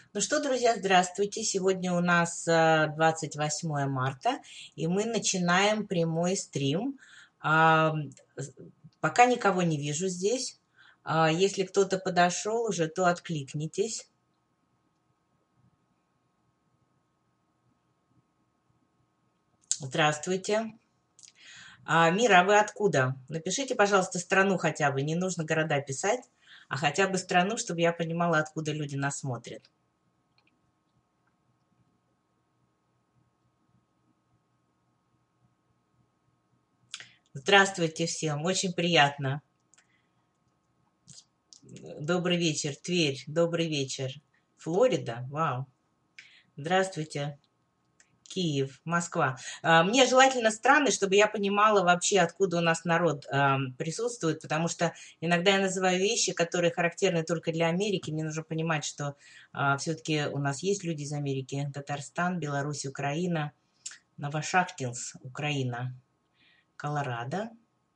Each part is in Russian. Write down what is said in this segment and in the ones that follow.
Ну что, друзья, здравствуйте. Сегодня у нас 28 марта, и мы начинаем прямой стрим. А, Пока никого не вижу здесь. Если кто-то подошел уже, то откликнитесь. Здравствуйте. Мира, а вы откуда? Напишите, пожалуйста, страну хотя бы. Не нужно города писать, а хотя бы страну, чтобы я понимала, откуда люди нас смотрят. Здравствуйте всем. Очень приятно. Добрый вечер, Тверь. Добрый вечер. Флорида? Вау. Здравствуйте. Киев, Москва. Мне желательно страны, чтобы я понимала вообще, откуда у нас народ присутствует, потому что иногда я называю вещи, которые характерны только для Америки. Мне нужно понимать, что все-таки у нас есть люди из Америки. Татарстан, Беларусь, Украина, Новошахтинск, Украина, Колорадо,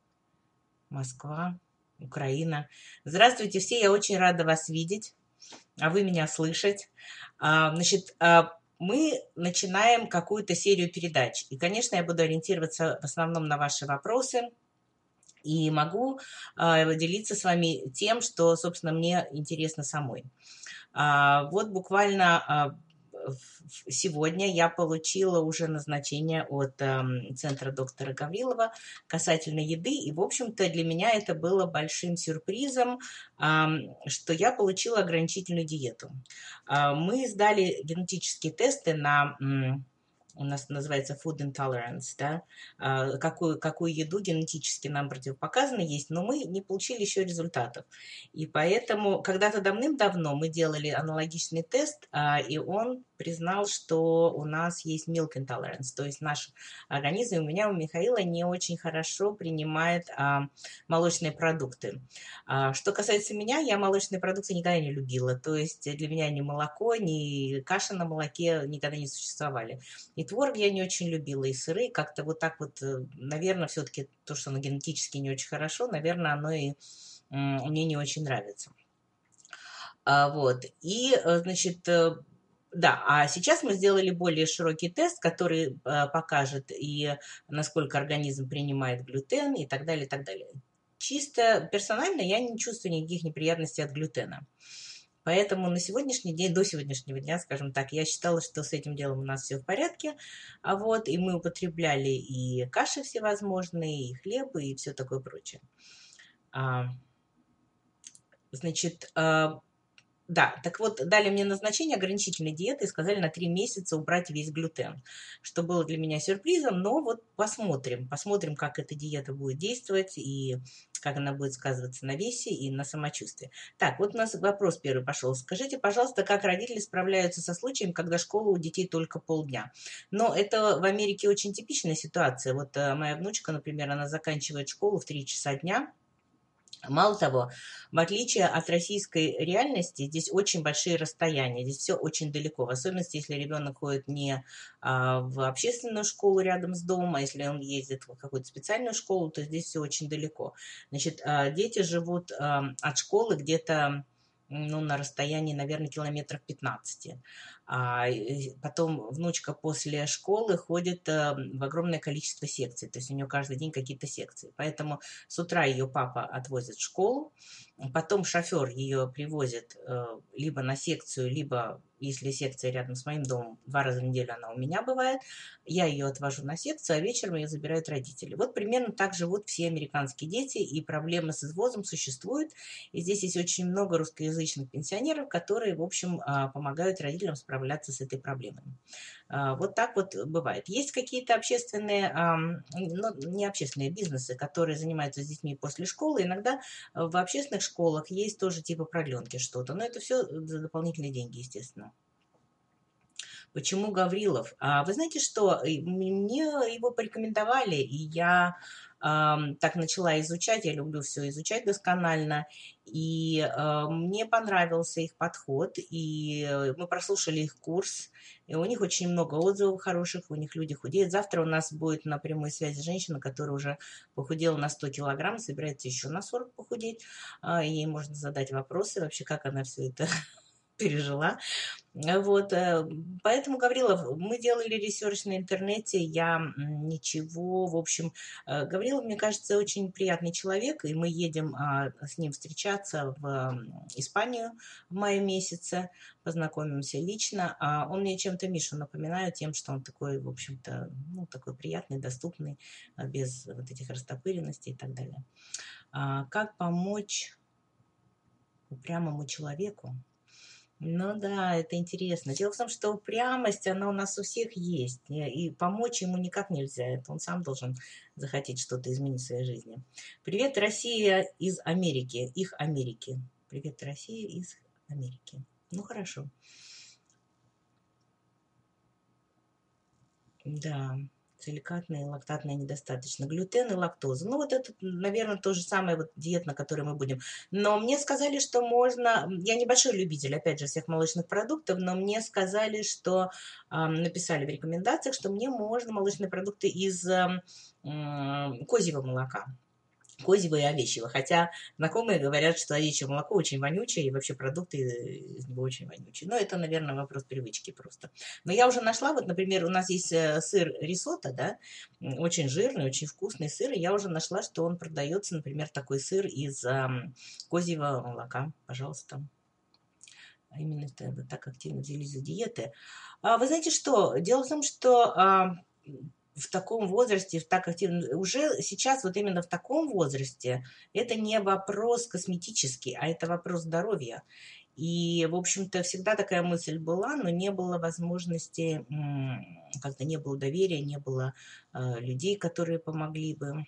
Москва, Украина. Здравствуйте все, я очень рада вас видеть, а вы меня слышать. Значит, мы начинаем какую-то серию передач. И, конечно, я буду ориентироваться в основном на ваши вопросы. И могу делиться с вами тем, что, собственно, мне интересно самой. Вот буквально сегодня я получила уже назначение от центра доктора Гаврилова касательно еды. И, в общем-то, для меня это было большим сюрпризом, что я получила ограничительную диету. Мы сдали генетические тесты на у нас называется food intolerance, да, какую еду генетически нам противопоказано есть, но мы не получили еще результатов. И поэтому когда-то давным-давно мы делали аналогичный тест, и он признал, что у нас есть milk intolerance, то есть наш организм, у меня, у Михаила, не очень хорошо принимает молочные продукты. Что касается меня, я молочные продукты никогда не любила, то есть для меня ни молоко, ни каша на молоке никогда не существовали. И творог я не очень любила, и сыры как-то вот так вот, наверное, все-таки то, что оно генетически не очень хорошо, наверное, оно и мне не очень нравится. Вот. И, значит, да, а сейчас мы сделали более широкий тест, который покажет и насколько организм принимает глютен и так далее, и так далее. Чисто персонально я не чувствую никаких неприятностей от глютена. Поэтому на сегодняшний день, до сегодняшнего дня, скажем так, я считала, что с этим делом у нас все в порядке. Вот, и мы употребляли и каши всевозможные, и хлебы, и все такое прочее. Значит, да, так вот, дали мне назначение ограничительной диеты и сказали на 3 месяца убрать весь глютен, что было для меня сюрпризом, но вот посмотрим, как эта диета будет действовать и как она будет сказываться на весе и на самочувствии. Так, вот у нас вопрос первый пошел. Скажите, пожалуйста, как родители справляются со случаем, когда школа у детей только полдня? Но это в Америке очень типичная ситуация. Вот моя внучка, например, она заканчивает школу в 3 часа дня. Мало того, в отличие от российской реальности, здесь очень большие расстояния, здесь все очень далеко, в особенности, если ребенок ходит не в общественную школу рядом с домом, а если он ездит в какую-то специальную школу, то здесь все очень далеко. Значит, дети живут от школы где-то ну, на расстоянии, наверное, километров 15. Потом внучка после школы ходит в огромное количество секций, то есть у нее каждый день какие-то секции. Поэтому с утра ее папа отвозит в школу, потом шофер ее привозит либо на секцию, либо, если секция рядом с моим домом, 2 раза в неделю она у меня бывает, я ее отвожу на секцию, а вечером ее забирают родители. Вот примерно так живут все американские дети, и проблемы с извозом существуют. И здесь есть очень много русскоязычных пенсионеров, которые, в общем, помогают родителям справляться с этой проблемой. Вот так вот бывает. Есть какие-то общественные, ну, не общественные бизнесы, которые занимаются с детьми после школы. Иногда в общественных школах есть тоже типа продленки что-то, но это все за дополнительные деньги, естественно. Почему Гаврилов? Вы знаете что, мне его порекомендовали, и я так начала изучать, я люблю все изучать досконально, и мне понравился их подход, и мы прослушали их курс, и у них очень много отзывов хороших, у них люди худеют. Завтра у нас будет на прямой связи женщина, которая уже похудела на 100 килограмм, собирается еще на 40 похудеть, ей можно задать вопросы вообще, как она все это пережила. Вот, поэтому, Гаврилов, мы делали ресерч на интернете, я ничего, в общем, Гаврилов, мне кажется, очень приятный человек, и мы едем с ним встречаться в Испанию в мае месяце, познакомимся лично, а он мне чем-то Мишу напоминает тем, что он такой, в общем-то, ну, такой приятный, доступный, без вот этих растопыренностей и так далее. Как помочь упрямому человеку? Ну да, это интересно. Дело в том, что упрямость, она у нас у всех есть, и помочь ему никак нельзя. Это он сам должен захотеть что-то изменить в своей жизни. Привет, Россия из Америки, их Америки. Привет, Россия из Америки. Ну хорошо. Да, силикатная и лактатная недостаточно. Глютен и лактоза. Ну, вот это, наверное, то же самое вот диета, на которой мы будем. Но мне сказали, что можно... Я небольшой любитель, опять же, всех молочных продуктов, но мне сказали, что... написали в рекомендациях, что мне можно молочные продукты из козьего молока. Козьего и овечьего. Хотя знакомые говорят, что овечье молоко очень вонючее, и вообще продукты из него очень вонючие. Но это, наверное, вопрос привычки просто. Но я уже нашла, вот, например, у нас есть сыр рисотто, да, очень жирный, очень вкусный сыр, и я уже нашла, что он продается, например, такой сыр из козьего молока. Пожалуйста. А именно вы так активно взялись за диеты. Вы знаете что? Дело в том, что в таком возрасте, в так активно, уже сейчас вот именно в таком возрасте это не вопрос косметический, а это вопрос здоровья. И, в общем-то, всегда такая мысль была, но не было возможности, как-то не было доверия, не было людей, которые помогли бы.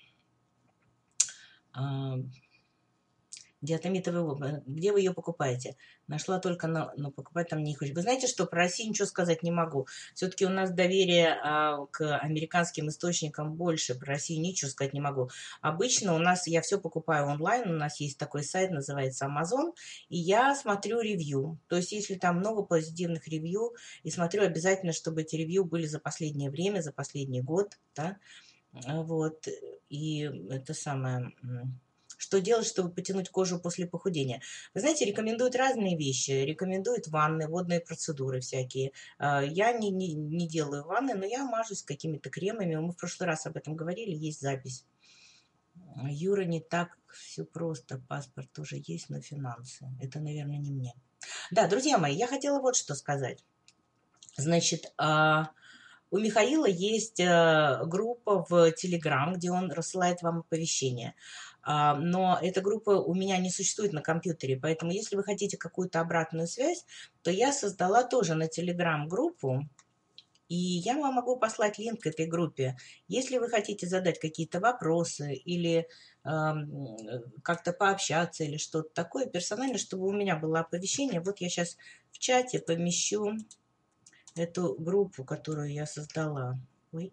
Диатомитовая вода. Где вы ее покупаете? Нашла только, но покупать там не хочу. Вы знаете, что про Россию ничего сказать не могу. Все-таки у нас доверие к американским источникам больше. Про Россию ничего сказать не могу. Обычно у нас, я все покупаю онлайн. У нас есть такой сайт, называется Amazon. И я смотрю ревью. То есть, если там много позитивных ревью, и смотрю обязательно, чтобы эти ревью были за последнее время, за последний год. Да? Вот. И это самое... Что делать, чтобы потянуть кожу после похудения? Вы знаете, рекомендуют разные вещи. Рекомендуют ванны, водные процедуры всякие. Я не делаю ванны, но я мажусь какими-то кремами. Мы в прошлый раз об этом говорили, есть запись. Юра, не так все просто. Паспорт тоже есть, но финансы. Это, наверное, не мне. Да, друзья мои, я хотела вот что сказать. Значит, у Михаила есть группа в Telegram, где он рассылает вам оповещения. Но эта группа у меня не существует на компьютере, поэтому если вы хотите какую-то обратную связь, то я создала тоже на Telegram группу, и я вам могу послать линк к этой группе. Если вы хотите задать какие-то вопросы или как-то пообщаться или что-то такое персонально, чтобы у меня было оповещение, вот я сейчас в чате помещу эту группу, которую я создала. Ой.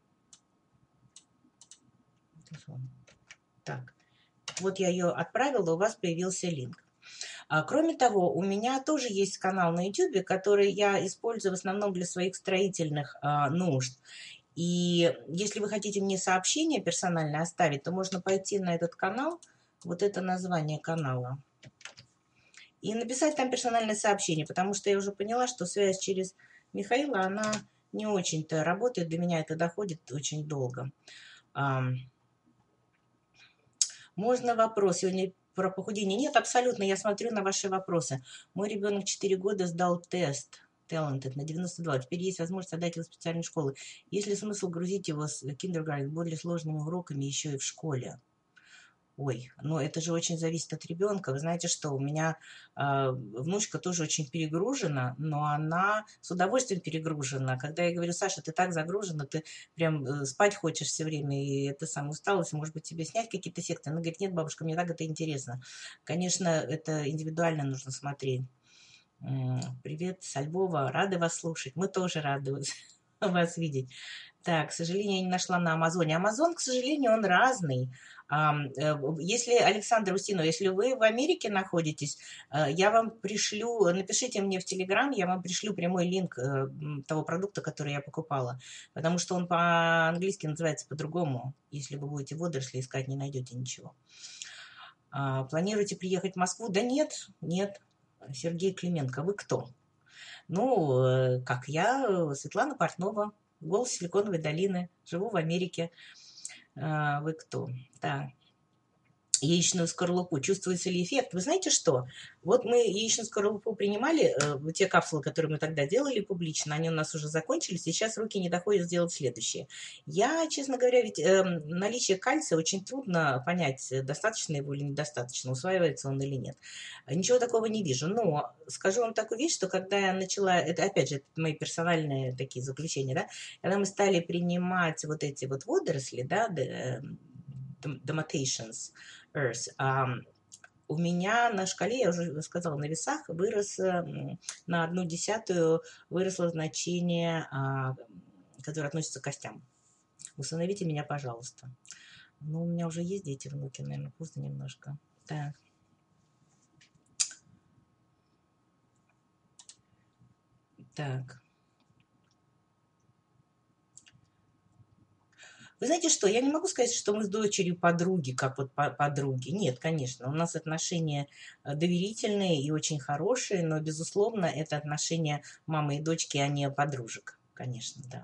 Так, вот я ее отправила, у вас появился линк. Кроме того, у меня тоже есть канал на YouTube, который я использую в основном для своих строительных нужд. И если вы хотите мне сообщение персонально оставить, то можно пойти на этот канал, вот это название канала, и написать там персональное сообщение, потому что я уже поняла, что связь через Михаила, она не очень-то работает, до меня это доходит очень долго. Можно вопрос? Сегодня про похудение. Нет, абсолютно, я смотрю на ваши вопросы. Мой ребенок 4 года сдал тест Talented на 92. Теперь есть возможность отдать его в специальную школу. Есть ли смысл грузить его с kindergarten более сложными уроками еще и в школе? Ой, ну это же очень зависит от ребенка. Вы знаете, что у меня внучка тоже очень перегружена, но она с удовольствием перегружена. Когда я говорю, Саша, ты так загружена, ты прям спать хочешь все время, и это самая усталость, может быть, тебе снять какие-то секции? Она говорит, нет, бабушка, мне так это интересно. Конечно, это индивидуально нужно смотреть. Привет, со Львова, рады вас слушать. Мы тоже рады вас видеть. Так, к сожалению, я не нашла на Амазоне. Амазон, к сожалению, он разный. Если, Александр Устинов, если вы в Америке находитесь, я вам пришлю, напишите мне в Телеграм, я вам пришлю прямой линк того продукта, который я покупала. Потому что он по-английски называется по-другому. Если вы будете водоросли искать, не найдете ничего. Планируете приехать в Москву? Да нет, нет. Сергей Клименко, вы кто? Ну, как я, Светлана Портнова, голос Силиконовой долины, живу в Америке. Вы кто? Да. Яичную скорлупу. Чувствуется ли эффект? Вы знаете что? Вот мы яичную скорлупу принимали, те капсулы, которые мы тогда делали публично, они у нас уже закончились, сейчас руки не доходят сделать следующее. Я, честно говоря, ведь наличие кальция очень трудно понять, достаточно его или недостаточно, усваивается он или нет. Ничего такого не вижу. Но скажу вам такую вещь, что когда я начала, это опять же это мои персональные такие заключения, да, когда мы стали принимать вот эти вот водоросли, да, Domatations Earth, у меня на шкале, я уже сказала, на весах вырос на 1/10 выросло значение, которое относится к костям. Усыновите меня, пожалуйста. Ну, у меня уже есть дети, внуки, наверное, поздно немножко. Так. Так. Вы знаете что, я не могу сказать, что мы с дочерью подруги, как вот подруги. Нет, конечно, у нас отношения доверительные и очень хорошие, но, безусловно, это отношения мамы и дочки, а не подружек. Конечно, да.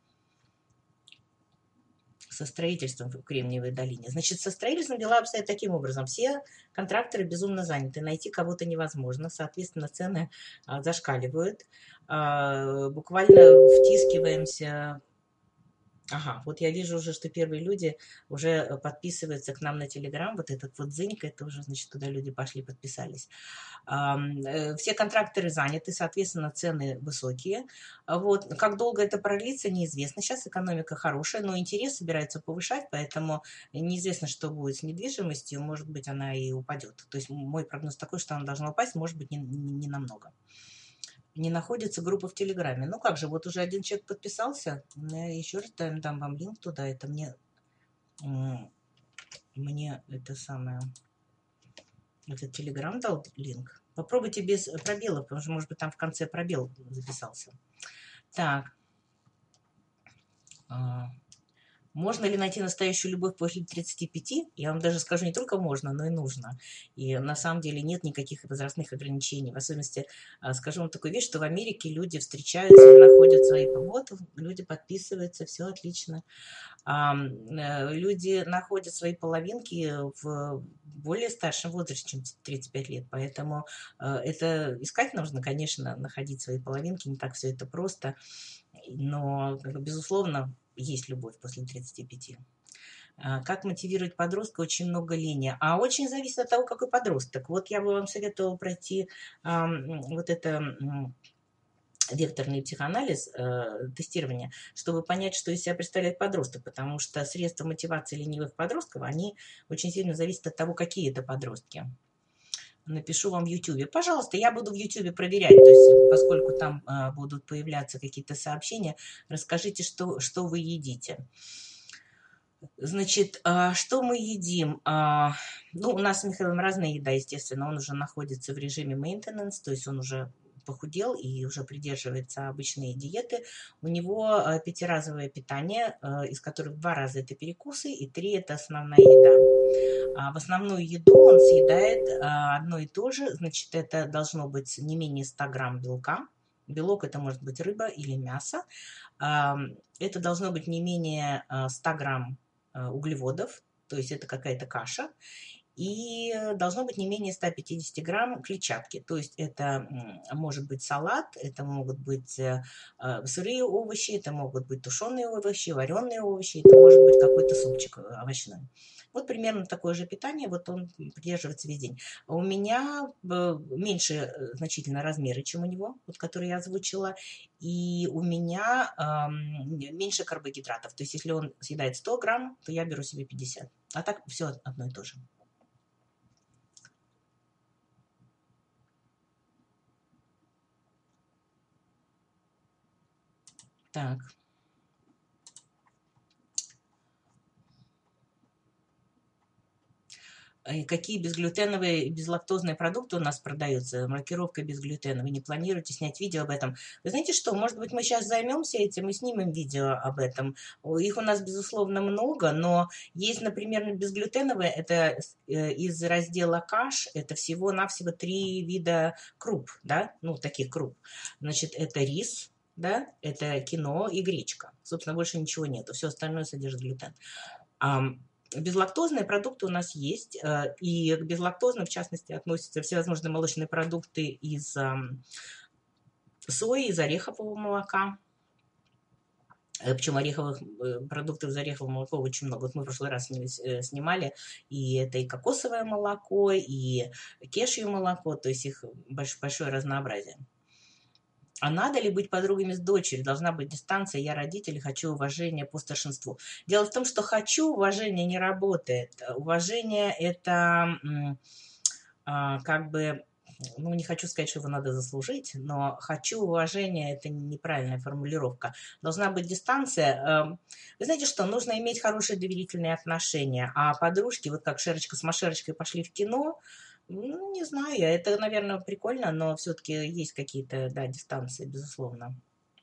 Со строительством в Кремниевой долине. Значит, со строительством дела обстоят таким образом. Все контракторы безумно заняты. Найти кого-то невозможно. Соответственно, цены зашкаливают. Буквально втискиваемся. Ага, вот я вижу уже, что первые люди уже подписываются к нам на Телеграм. Вот этот вот Зынька, это уже, значит, туда люди пошли, подписались. Все контракторы заняты, соответственно, цены высокие. Вот. Как долго это продлится, неизвестно. Сейчас экономика хорошая, но интерес собирается повышать, поэтому неизвестно, что будет с недвижимостью. Может быть, она и упадет. То есть мой прогноз такой, что она должна упасть, может быть, не намного. Не находится группа в Телеграме. Ну как же, вот уже один человек подписался. Я еще раз дам вам линк туда. Это мне это самое... Этот Телеграм дал линк. Попробуйте без пробела, потому что, может быть, там в конце пробел записался. Так. Можно ли найти настоящую любовь после 35? Я вам даже скажу, не только можно, но и нужно. И на самом деле нет никаких возрастных ограничений. В особенности скажу вам такую вещь, что в Америке люди встречаются, находят свои... Вот, люди подписываются, все отлично. Люди находят свои половинки в более старшем возрасте, чем 35 лет. Поэтому это искать нужно, конечно, находить свои половинки. Не так все это просто. Но, безусловно, есть любовь после 35. Как мотивировать подростка? Очень много лени. А очень зависит от того, какой подросток. Вот я бы вам советовала пройти вот это векторный психоанализ, тестирование, чтобы понять, что из себя представляет подросток, потому что средства мотивации ленивых подростков, они очень сильно зависят от того, какие это подростки. Напишу вам в Ютубе. Пожалуйста, я буду в Ютубе проверять, то есть поскольку там будут появляться какие-то сообщения, расскажите, что вы едите. Значит, что мы едим? Ну, у нас с Михаилом разная еда, естественно, он уже находится в режиме maintenance, то есть он уже похудел и уже придерживается обычной диеты. У него 5-разовое питание, из которых 2 раза это перекусы и 3 это основная еда. В основную еду он съедает одно и то же, значит, это должно быть не менее 100 грамм белка. Белок это может быть рыба или мясо. Это должно быть не менее 100 грамм углеводов, то есть это какая-то каша. И должно быть не менее 150 грамм клетчатки. То есть это может быть салат, это могут быть сырые овощи, это могут быть тушеные овощи, вареные овощи, это может быть какой-то супчик овощной. Вот примерно такое же питание, вот он придерживается весь день. У меня меньше значительно размеры, чем у него, вот, который я озвучила, и у меня меньше карбогидратов. То есть если он съедает 100 грамм, то я беру себе 50. А так все одно и то же. Так. Какие безглютеновые и безлактозные продукты у нас продаются? Маркировка безглютена. Вы не планируете снять видео об этом? Вы знаете что? Может быть, мы сейчас займемся этим и снимем видео об этом. Их у нас, безусловно, много, но есть, например, безглютеновые. Это из раздела каш. Это всего-навсего 3 вида круп, да? Ну, таких круп. Значит, это рис, да? Это киноа и гречка. Собственно, больше ничего нету. Все остальное содержит глютен. Безлактозные продукты у нас есть, и к безлактозным, в частности, относятся всевозможные молочные продукты из сои, из орехового молока. Причем ореховых продуктов из орехового молока очень много. Вот мы в прошлый раз снимали, и это и кокосовое молоко, и кешью молоко, то есть их большое разнообразие. А надо ли быть подругами с дочерью? Должна быть дистанция. Я родитель, хочу уважения по старшинству. Дело в том, что хочу уважения не работает. Уважение это как бы, ну, не хочу сказать, что его надо заслужить, но хочу уважения это неправильная формулировка. Должна быть дистанция. Вы знаете что, нужно иметь хорошие доверительные отношения. А подружки, вот как Шерочка с Машерочкой пошли в кино, ну, не знаю, это, наверное, прикольно, но все-таки есть какие-то, да, дистанции, безусловно.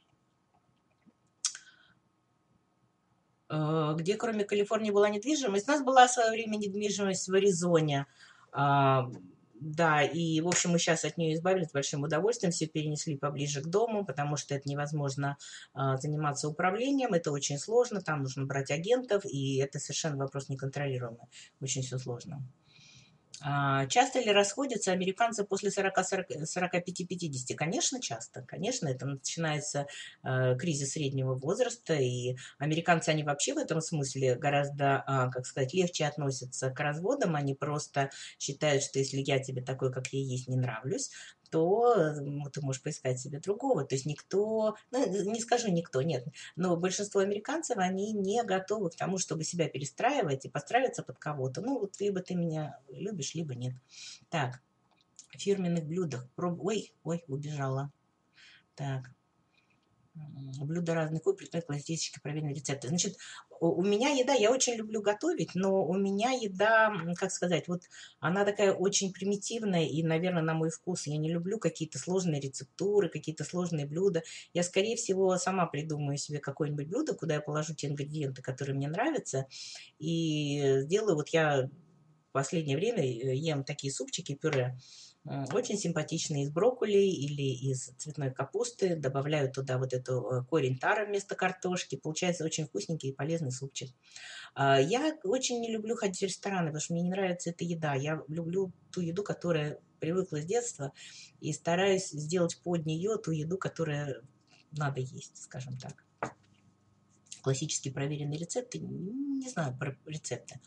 Где, кроме Калифорнии, была недвижимость? У нас была в свое время недвижимость в Аризоне. Да, и, в общем, мы сейчас от нее избавились с большим удовольствием, все перенесли поближе к дому, потому что это невозможно заниматься управлением, это очень сложно, там нужно брать агентов, и это совершенно вопрос неконтролируемый, очень все сложно. Часто ли расходятся американцы после 45-50? Конечно, часто. Конечно, это начинается кризис среднего возраста, и американцы, они вообще в этом смысле гораздо, как сказать, легче относятся к разводам. Они просто считают, что если я тебе такой, как я есть, не нравлюсь, то ты можешь поискать себе другого. То есть никто, ну, не скажу никто, нет, но большинство американцев, они не готовы к тому, чтобы себя перестраивать и подстраиваться под кого-то. Ну, вот либо ты меня любишь, либо нет. Так, в фирменных блюдах. Ой, убежала. Так. Блюда разных предпочитаю классические проверенные рецепты. Значит, у меня еда, я очень люблю готовить, но у меня еда, как сказать, вот она такая очень примитивная и, наверное, на мой вкус. Я не люблю какие-то сложные рецептуры, какие-то сложные блюда. Я, скорее всего, сама придумаю себе какое-нибудь блюдо, куда я положу те ингредиенты, которые мне нравятся, и сделаю. Вот я в последнее время ем такие супчики, пюре, очень симпатичные из брокколи или из цветной капусты. Добавляю туда вот эту корень тара вместо картошки. Получается очень вкусненький и полезный супчик. Я очень не люблю ходить в рестораны, потому что мне не нравится эта еда. Я люблю ту еду, которая привыкла с детства, и стараюсь сделать под нее ту еду, которая надо есть, скажем так. Классические проверенные рецепты, не знаю про рецепты.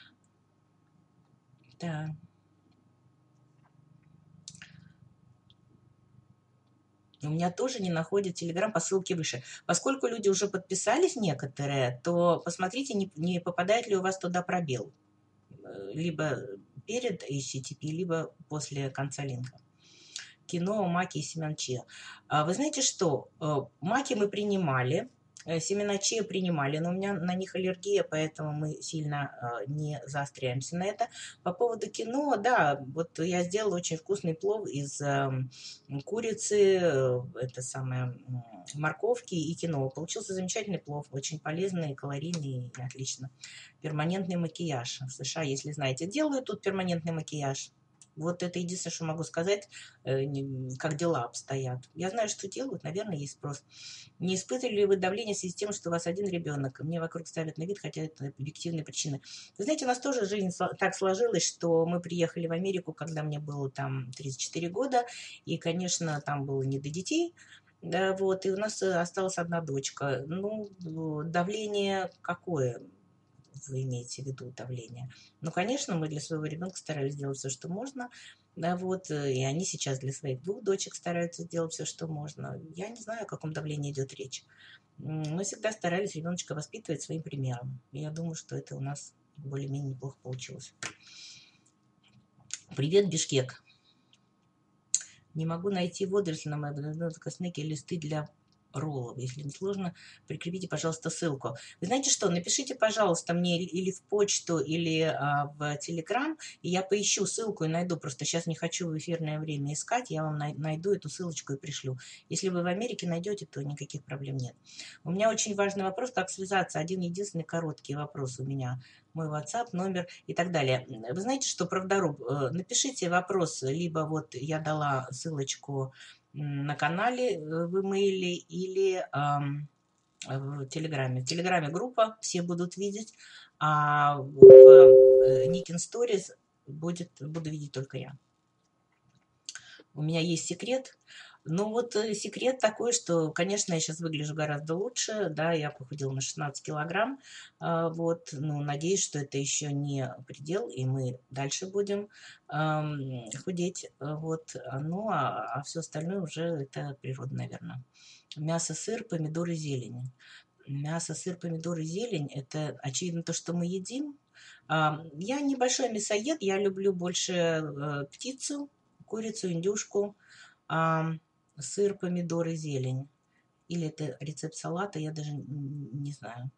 Да. У меня тоже не находят Телеграм по ссылке выше. Поскольку люди уже подписались некоторые, то посмотрите, не попадает ли у вас туда пробел. Либо перед HTTP, либо после конца линка. Кино, маки и семян чиа. Вы знаете что? Маки мы принимали, семена чиа принимали, но у меня на них аллергия, поэтому мы сильно не заостряемся на это. По поводу кино, да, вот я сделала очень вкусный плов из курицы, это самое, морковки и кино. Получился замечательный плов, очень полезный, калорийный и отлично. Перманентный макияж. В США, если знаете, делают тут перманентный макияж. Вот это единственное, что могу сказать, как дела обстоят. Я знаю, что делают, наверное, есть спрос. Не испытывали ли вы давление в связи с тем, что у вас один ребенок? Мне вокруг ставят на вид, хотя это объективные причины. Вы знаете, у нас тоже жизнь так сложилась, что мы приехали в Америку, когда мне было там 34 года, и, конечно, там было не до детей. Да, вот, и у нас осталась одна дочка. Ну, давление какое? Вы имеете в виду давление? Ну, конечно, мы для своего ребенка старались сделать все, что можно. Да, вот, и они сейчас для своих 2 дочек стараются сделать все, что можно. Я не знаю, о каком давлении идет речь. Мы всегда старались ребеночка воспитывать своим примером. И я думаю, что это у нас более-менее неплохо получилось. Привет, Бишкек. Не могу найти водоросли на моей косметике, листы для Роллов. Если не сложно, прикрепите, пожалуйста, ссылку. Вы знаете что, напишите, пожалуйста, мне или в почту, или в Телеграм, и я поищу ссылку и найду. Просто сейчас не хочу в эфирное время искать, я вам найду эту ссылочку и пришлю. Если вы в Америке найдете, то никаких проблем нет. У меня очень важный вопрос, как связаться. Один единственный короткий вопрос у меня. Мой WhatsApp, номер и так далее. Вы знаете, что, правдоруб, напишите вопрос, либо вот я дала ссылочку на канале в имейле или в Телеграме. В Телеграме группа, все будут видеть, а в Никин Stories буду видеть только я. У меня есть секрет. Ну вот секрет такой, что, конечно, я сейчас выгляжу гораздо лучше, да, я похудела на 16 килограмм, вот, ну, надеюсь, что это еще не предел, и мы дальше будем худеть, вот, ну, а все остальное уже это природа, наверное. Мясо, сыр, помидоры, зелень. Мясо, сыр, помидоры, зелень – это, очевидно, то, что мы едим. Я небольшой мясоед, я люблю больше птицу, курицу, индюшку, сыр, помидоры, зелень. Или это рецепт салата, я даже не знаю.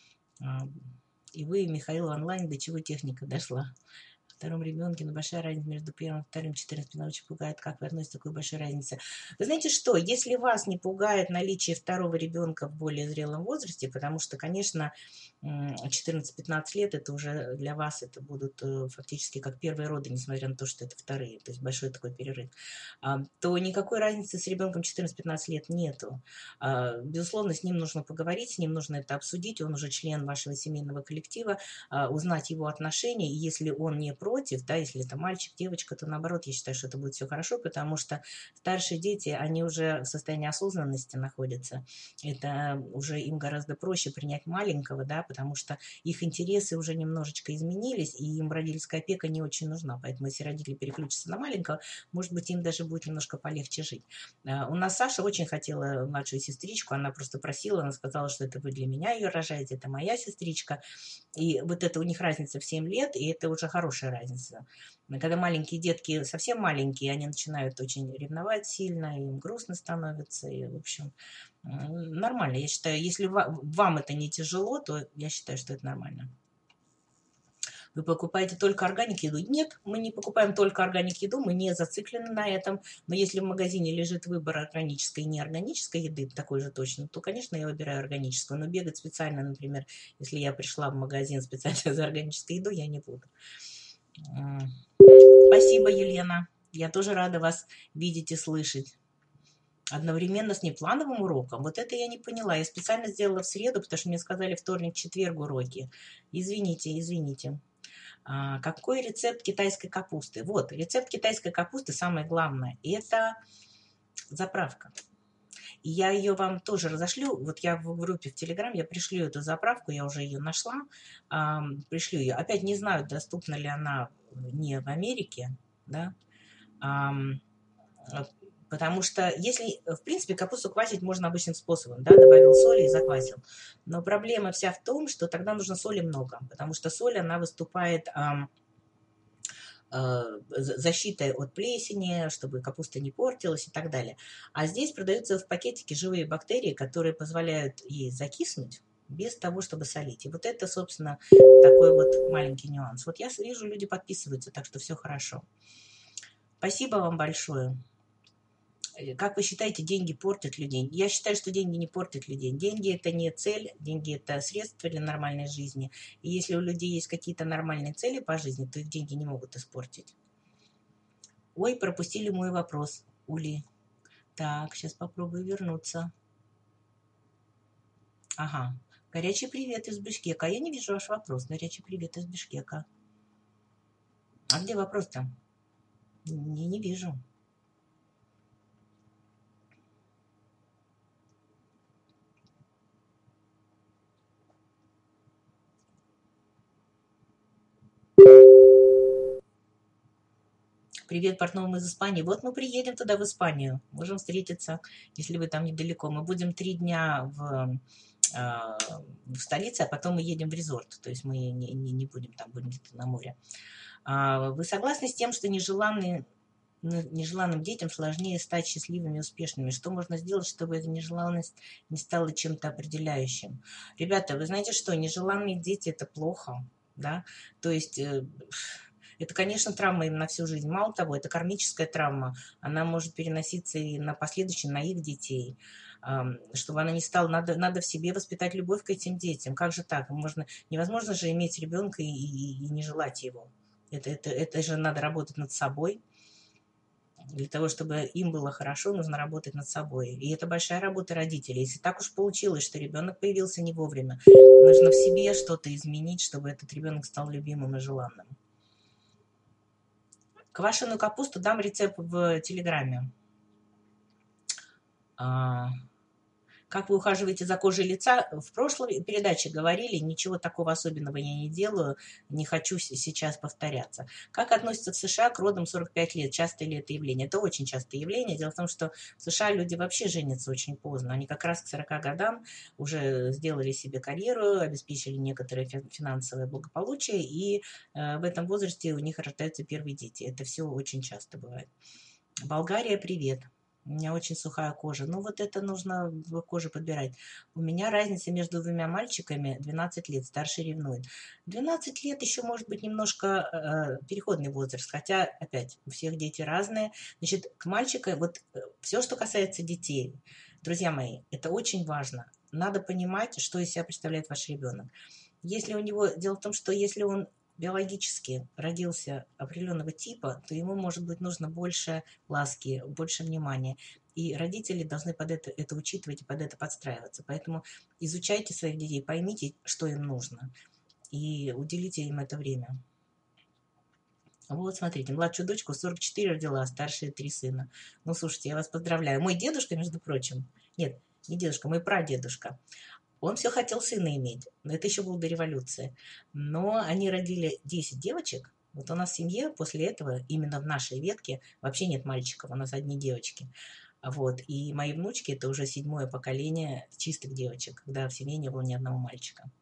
И вы, Михаил, онлайн, до чего техника дошла? Втором ребенке, но большая разница между первым и вторым, 14 меня очень пугает, как вы относитесь к такой большой разнице. Вы знаете что, если вас не пугает наличие второго ребенка в более зрелом возрасте, потому что, конечно, 14-15 лет, это уже для вас это будут фактически как первые роды, несмотря на то, что это вторые, то есть большой такой перерыв, то никакой разницы с ребенком 14-15 лет нету. Безусловно, с ним нужно поговорить, с ним нужно это обсудить, он уже член вашего семейного коллектива, узнать его отношения, и если он не против, да, если это мальчик, девочка, то наоборот, я считаю, что это будет все хорошо, потому что старшие дети, они уже в состоянии осознанности находятся, это уже им гораздо проще принять маленького, да, потому что их интересы уже немножечко изменились, и им родительская опека не очень нужна, поэтому если родители переключатся на маленького, может быть, им даже будет немножко полегче жить. У нас Саша очень хотела младшую сестричку, она просто просила, она сказала, что это вы для меня ее рожаете, это моя сестричка, и вот это у них разница в 7 лет, и это уже хорошая разница. Когда маленькие детки совсем маленькие, они начинают очень ревновать сильно, им грустно становится, и, в общем, нормально. Я считаю, если вам это не тяжело, то я считаю, что это нормально. Вы покупаете только органик еду? Нет, мы не покупаем только органик еду, мы не зациклены на этом. Но если в магазине лежит выбор органической и неорганической еды, такой же точно, то, конечно, я выбираю органическую. Но бегать специально, например, если я пришла в магазин специально за органической едой, я не буду. Спасибо, Елена. Я тоже рада вас видеть и слышать. Одновременно с неплановым уроком. Вот это я не поняла. Я специально сделала в среду, потому что мне сказали вторник, четверг уроки. Извините, извините. Какой рецепт китайской капусты? Вот, рецепт китайской капусты, самое главное, это заправка. И я ее вам тоже разошлю. Вот я в группе в Телеграм, я пришлю эту заправку, я уже ее нашла. Пришлю ее. Опять не знаю, доступна ли она не в Америке, да, потому что если, в принципе, капусту квасить можно обычным способом, да, добавил соли и заквасил. Но проблема вся в том, что тогда нужно соли много, потому что соль, она выступает защитой от плесени, чтобы капуста не портилась и так далее. А здесь продаются в пакетике живые бактерии, которые позволяют ей закиснуть без того, чтобы солить. И вот это, собственно, такой вот маленький нюанс. Вот я вижу, люди подписываются, так что все хорошо. Спасибо вам большое. Как вы считаете, деньги портят людей? Я считаю, что деньги не портят людей. Деньги – это не цель, деньги – это средство для нормальной жизни. И если у людей есть какие-то нормальные цели по жизни, то их деньги не могут испортить. Ой, пропустили мой вопрос, Ули. Так, сейчас попробую вернуться. Ага. Горячий привет из Бишкека. Я не вижу ваш вопрос. Горячий привет из Бишкека. А где вопрос-то? Не вижу. Привет портновым из Испании. Вот мы приедем туда, в Испанию. Можем встретиться, если вы там недалеко. Мы будем 3 дня в столице, а потом мы едем в резорт. То есть мы не будем там, будем где-то на море. Вы согласны с тем, что нежеланные нежеланным детям сложнее стать счастливыми и успешными. Что можно сделать, чтобы эта нежеланность не стала чем-то определяющим? Ребята, вы знаете что? Нежеланные дети – это плохо. Да? То есть это, конечно, травма им на всю жизнь. Мало того, это кармическая травма. Она может переноситься и на последующие, на их детей. Чтобы она не стала... Надо в себе воспитать любовь к этим детям. Как же так? Невозможно же иметь ребенка и не желать его. Это же надо работать над собой. Для того, чтобы им было хорошо, нужно работать над собой. И это большая работа родителей. Если так уж получилось, что ребенок появился не вовремя, нужно в себе что-то изменить, чтобы этот ребенок стал любимым и желанным. Квашеную капусту дам рецепт в Телеграме. Как вы ухаживаете за кожей лица? В прошлой передаче говорили, ничего такого особенного я не делаю, не хочу сейчас повторяться. Как относятся в США к родам 45 лет? Часто ли это явление? Это очень частое явление. Дело в том, что в США люди вообще женятся очень поздно. Они как раз к 40 годам уже сделали себе карьеру, обеспечили некоторое финансовое благополучие, и в этом возрасте у них рождаются первые дети. Это все очень часто бывает. Болгария, привет. У меня очень сухая кожа. Ну, вот это нужно в коже подбирать. У меня разница между двумя мальчиками 12 лет. Старший ревнует. 12 лет еще может быть немножко переходный возраст. Хотя, опять, у всех дети разные. Значит, к мальчику, вот все, что касается детей, друзья мои, это очень важно. Надо понимать, что из себя представляет ваш ребенок. Если у него... Дело в том, что если он биологически родился определенного типа, то ему, может быть, нужно больше ласки, больше внимания. И родители должны под это учитывать и под это подстраиваться. Поэтому изучайте своих детей, поймите, что им нужно, и уделите им это время. Вот, смотрите, младшую дочку 44 родила, а старшие 3 сына. Ну, слушайте, я вас поздравляю. Мой дедушка, между прочим, нет, не дедушка, мой прадедушка, он все хотел сына иметь, но это еще было до революции. Но они родили 10 девочек. Вот у нас в семье после этого, именно в нашей ветке, вообще нет мальчиков, у нас одни девочки. Вот. И мои внучки – это уже 7-е поколение чистых девочек, когда в семье не было ни одного мальчика.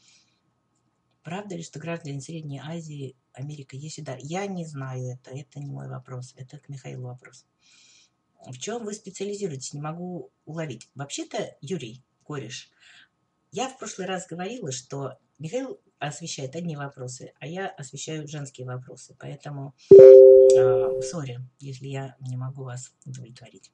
Правда ли, что граждане Средней Азии, Америка есть сюда? Я не знаю это не мой вопрос, это к Михаилу вопрос. В чем вы специализируетесь? Не могу уловить. Вообще-то, Юрий Кореш, я в прошлый раз говорила, что Михаил освещает одни вопросы, а я освещаю женские вопросы. Поэтому, сори, если я не могу вас удовлетворить.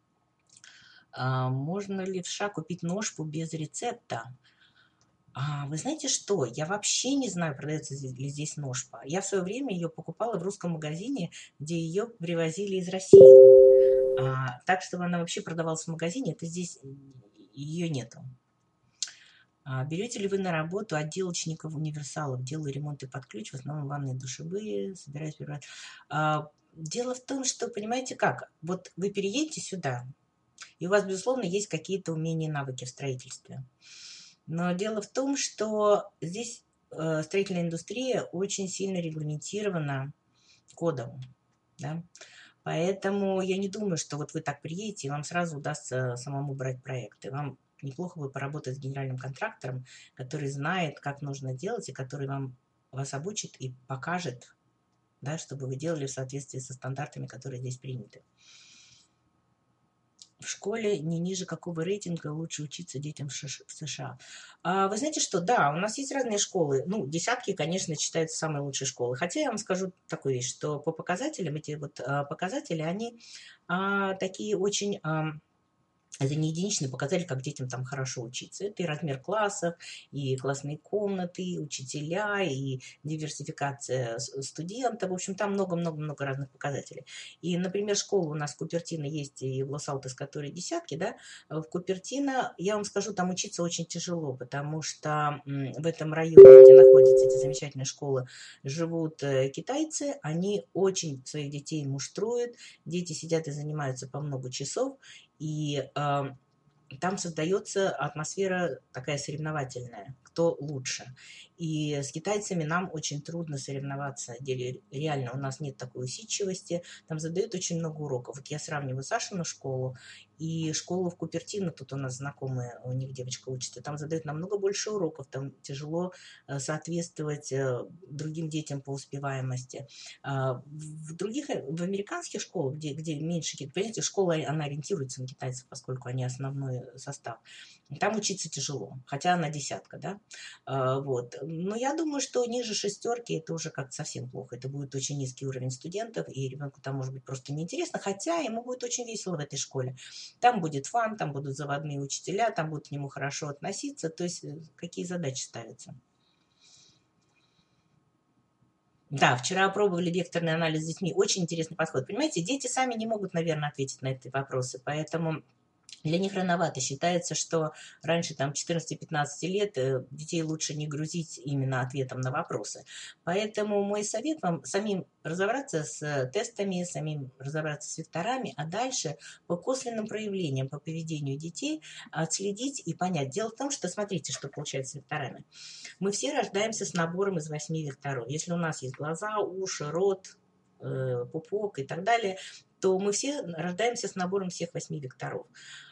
Можно ли в США купить ножку без рецепта? Вы знаете что? Я вообще не знаю, продается ли здесь ножпа. Я в свое время ее покупала в русском магазине, где ее привозили из России. Так, чтобы она вообще продавалась в магазине, это здесь ее нету. Берете ли вы на работу отделочников-универсалов? Делаю ремонты под ключ, в основном ванные, душевые, собираюсь перебрать. Дело в том, что, понимаете как, вот вы переедете сюда, и у вас, безусловно, есть какие-то умения и навыки в строительстве. Но дело в том, что здесь строительная индустрия очень сильно регламентирована кодом, да? Поэтому я не думаю, что вот вы так приедете, и вам сразу удастся самому брать проекты. Вам неплохо бы поработать с генеральным контрактором, который знает, как нужно делать, и который вас обучит и покажет, да, чтобы вы делали в соответствии со стандартами, которые здесь приняты. В школе не ниже какого рейтинга лучше учиться детям в США? Вы знаете что? Да, у нас есть разные школы. Ну, десятки, конечно, считаются самые лучшие школы. Хотя я вам скажу такую вещь, что по показателям, эти вот показатели, они такие очень... Это не единичный показатель, как детям там хорошо учиться. Это и размер классов, и классные комнаты, и учителя, и диверсификация студентов. В общем, там много-много-много разных показателей. И, например, школа у нас в Купертино есть, и в Лос-Алтес, которые десятки, да. В Купертино, я вам скажу, там учиться очень тяжело, потому что в этом районе, где находятся эти замечательные школы, живут китайцы. Они очень своих детей муштруют. Дети сидят и занимаются по много часов. И там создается атмосфера такая соревновательная. кто лучше. И с китайцами нам очень трудно соревноваться. Реально, у нас нет такой усидчивости. Там задают очень много уроков. Вот я сравниваю Сашину школу и школу в Купертино. Тут у нас знакомые, у них девочка учится. Там задают намного больше уроков. Там тяжело соответствовать другим детям по успеваемости. В американских школах, где меньше, понимаете, школа, она ориентируется на китайцев, поскольку они основной состав. Там учиться тяжело, хотя она десятка, да. Вот. Но я думаю, что ниже шестерки это уже как-то совсем плохо. Это будет очень низкий уровень студентов, и ребенку там может быть просто неинтересно, хотя ему будет очень весело в этой школе. Там будет фан, там будут заводные учителя, там будут к нему хорошо относиться, то есть какие задачи ставятся. Да, вчера пробовали векторный анализ с детьми. Очень интересный подход. Понимаете, дети сами не могут, наверное, ответить на эти вопросы, поэтому для них рановато. Считается, что раньше там 14-15 лет детей лучше не грузить именно ответом на вопросы. Поэтому мой совет вам самим разобраться с тестами, самим разобраться с векторами, а дальше по косвенным проявлениям, по поведению детей отследить и понять. Дело в том, что смотрите, что получается с векторами. Мы все рождаемся с набором из 8 векторов. Если у нас есть глаза, уши, рот, пупок и так далее, то мы все рождаемся с набором всех 8 векторов.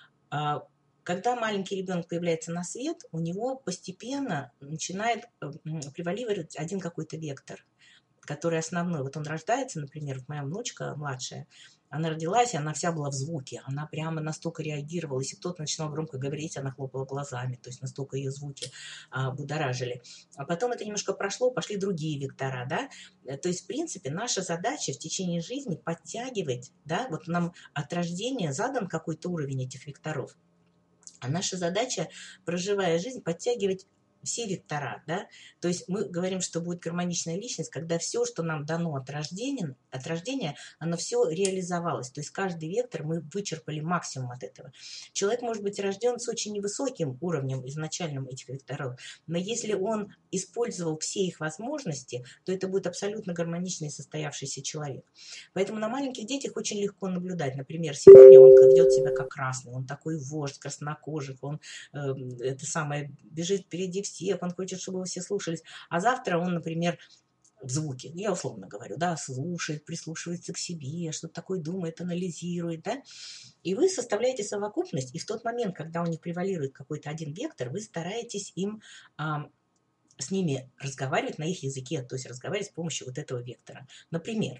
Когда маленький ребенок появляется на свет, у него постепенно начинает преваливировать один какой-то вектор, который основной. Вот он рождается, например, моя внучка младшая, она родилась, и она вся была в звуке. Она прямо настолько реагировала. Если кто-то начинал громко говорить, она хлопала глазами. То есть настолько ее звуки будоражили. А потом это немножко прошло, пошли другие вектора. Да? То есть, в принципе, наша задача в течение жизни подтягивать. Да? Вот нам от рождения задан какой-то уровень этих векторов. А наша задача, проживая жизнь, подтягивать все вектора, да, то есть мы говорим, что будет гармоничная личность, когда все, что нам дано от рождения, оно все реализовалось, то есть каждый вектор мы вычерпали максимум от этого. Человек может быть рожден с очень невысоким уровнем изначальным этих векторов, но если он использовал все их возможности, то это будет абсолютно гармоничный и состоявшийся человек. Поэтому на маленьких детях очень легко наблюдать. Например, сегодня он ведет себя как красный, он такой вождь, краснокожих, он бежит впереди всех, он хочет, чтобы все слушались. А завтра он, например, в звуке, я условно говорю, да, слушает, прислушивается к себе, что-то такое думает, анализирует, да, и вы составляете совокупность, и в тот момент, когда у них превалирует какой-то один вектор, вы стараетесь с ними разговаривать на их языке, то есть разговаривать с помощью вот этого вектора. Например,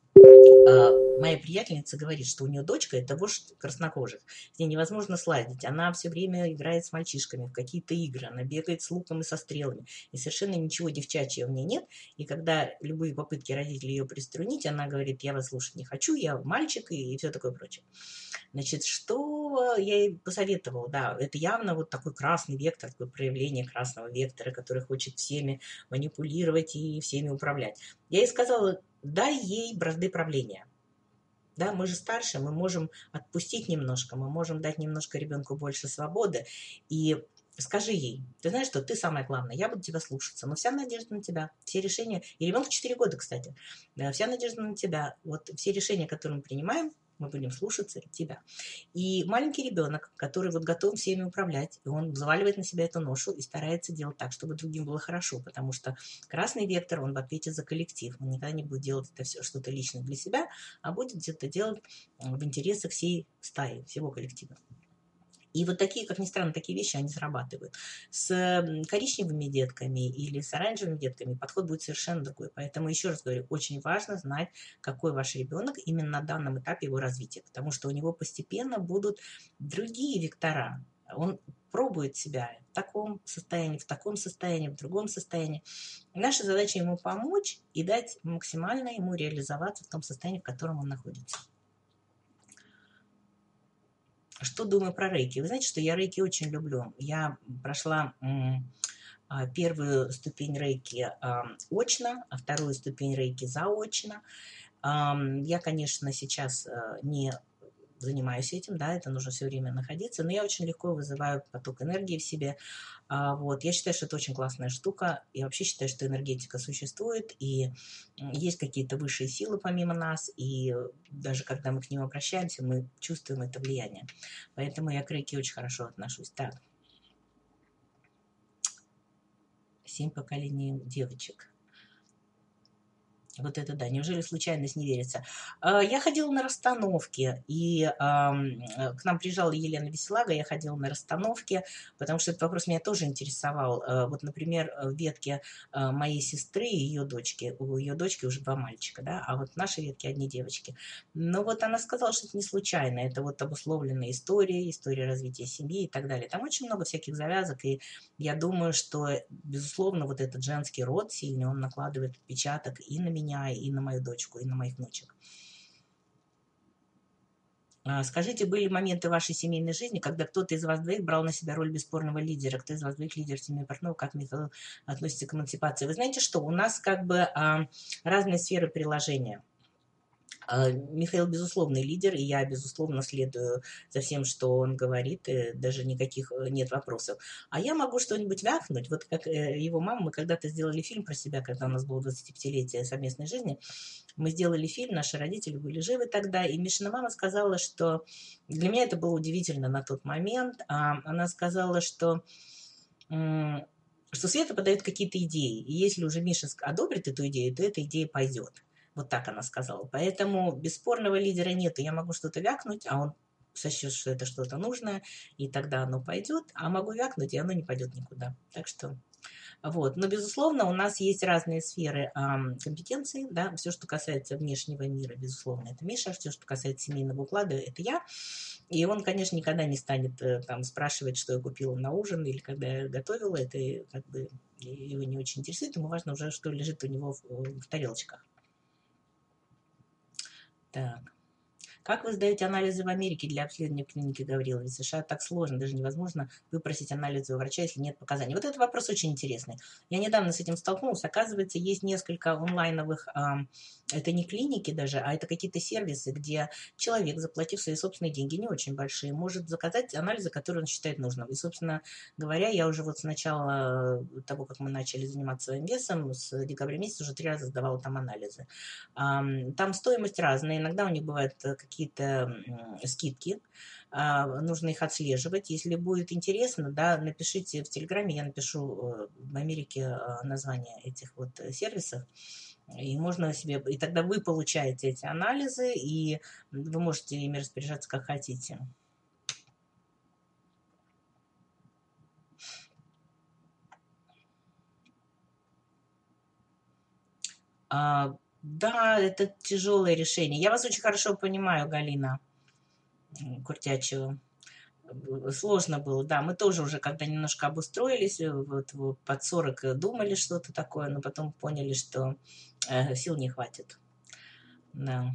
моя приятельница говорит, что у нее дочка – это вождь краснокожих. С ней невозможно сладить. Она все время играет с мальчишками в какие-то игры. Она бегает с луком и со стрелами. И совершенно ничего девчачьего в ней нет. И когда любые попытки родителей ее приструнить, она говорит, я вас слушать не хочу, я мальчик и все такое прочее. Значит, что я ей посоветовала? Да, это явно вот такой красный вектор, такое проявление красного вектора, который хочет всеми манипулировать и всеми управлять. Я ей сказала, дай ей бразды правления. Да, мы же старше, мы можем отпустить немножко, мы можем дать немножко ребенку больше свободы. И скажи ей, ты знаешь что, ты самое главное, я буду тебя слушаться, но вся надежда на тебя, все решения, и ребенку 4 года, кстати, вся надежда на тебя, вот все решения, которые мы принимаем, мы будем слушаться тебя. И маленький ребенок, который вот готов всеми управлять, и он взваливает на себя эту ношу и старается делать так, чтобы другим было хорошо, потому что красный вектор, он в ответе за коллектив. Он никогда не будет делать это все что-то лично для себя, а будет это делать в интересах всей стаи, всего коллектива. И вот такие, как ни странно, такие вещи, они срабатывают. С коричневыми детками или с оранжевыми детками подход будет совершенно другой. Поэтому, еще раз говорю, очень важно знать, какой ваш ребенок именно на данном этапе его развития, потому что у него постепенно будут другие вектора. Он пробует себя в таком состоянии, в другом состоянии. И наша задача ему помочь и дать максимально ему реализоваться в том состоянии, в котором он находится. Что думаю про рейки? Вы знаете, что я рейки очень люблю. Я прошла первую ступень рейки очно, а вторую ступень рейки заочно. Я, конечно, сейчас не занимаюсь этим, да, это нужно все время находиться, но я очень легко вызываю поток энергии в себе. Вот. Я считаю, что это очень классная штука. Я вообще считаю, что энергетика существует, и есть какие-то высшие силы помимо нас, и даже когда мы к ним обращаемся, мы чувствуем это влияние. Поэтому я к рейки очень хорошо отношусь. Так. 7 поколений девочек. Вот это да, неужели случайность не верится? Я ходила на расстановки, и к нам приезжала Елена Веселага, я ходила на расстановки, потому что этот вопрос меня тоже интересовал. Вот, например, в ветке моей сестры и ее дочки, у ее дочки уже 2 мальчика, да, а вот в нашей ветке одни девочки. Но вот она сказала, что это не случайно, это вот обусловленная история, история развития семьи и так далее. Там очень много всяких завязок, и я думаю, что, безусловно, вот этот женский род сильный, он накладывает отпечаток и на меня, и на мою дочку, и на моих внучек. Скажите, были моменты в вашей семейной жизни, когда кто-то из вас двоих брал на себя роль бесспорного лидера? Кто из вас двоих лидер семьи партнера? Как Михаил относится к эмансипации? Вы знаете что? У нас как бы разные сферы приложения. Михаил, безусловный лидер, и я, безусловно, следую за всем, что он говорит, и даже никаких нет вопросов. А я могу что-нибудь вякнуть, вот как его мама, мы когда-то сделали фильм про себя, когда у нас было 25-летие совместной жизни, мы сделали фильм, наши родители были живы тогда, и Мишина мама сказала, что для меня это было удивительно на тот момент, она сказала, что Света подает какие-то идеи, и если уже Миша одобрит эту идею, то эта идея пойдет. Вот так она сказала. Поэтому бесспорного лидера нету. Я могу что-то вякнуть, а он сочтет, что это что-то нужное, и тогда оно пойдет, а могу вякнуть, и оно не пойдет никуда. Так что вот. Но, безусловно, у нас есть разные сферы компетенций. Да? Все, что касается внешнего мира, безусловно, это Миша. Все, что касается семейного уклада, это я. И он, конечно, никогда не станет там спрашивать, что я купила на ужин или когда я готовила. Это как бы его не очень интересует. Ему важно уже, что лежит у него в тарелочках. Так. Как вы сдаете анализы в Америке для обследования в клинике Гаврилова? В США так сложно, даже невозможно выпросить анализы у врача, если нет показаний. Вот этот вопрос очень интересный. Я недавно с этим столкнулась. Оказывается, есть несколько онлайновых, это не клиники даже, а это какие-то сервисы, где человек, заплатив свои собственные деньги, не очень большие, может заказать анализы, которые он считает нужным. И, собственно говоря, я уже вот с начала того, как мы начали заниматься своим весом, с декабря месяца уже 3 раза сдавала там анализы. Там стоимость разная. Иногда у них бывают какие-то скидки, нужно их отслеживать. Если будет интересно, да, напишите в Телеграме, я напишу в Америке название этих вот сервисов, и можно себе, и тогда вы получаете эти анализы, и вы можете ими распоряжаться как хотите. Да, это тяжелое решение. Я вас очень хорошо понимаю, Галина Куртячева. Сложно было, да. Мы тоже уже, когда немножко обустроились, вот под 40 думали что-то такое, но потом поняли, что сил не хватит. Да.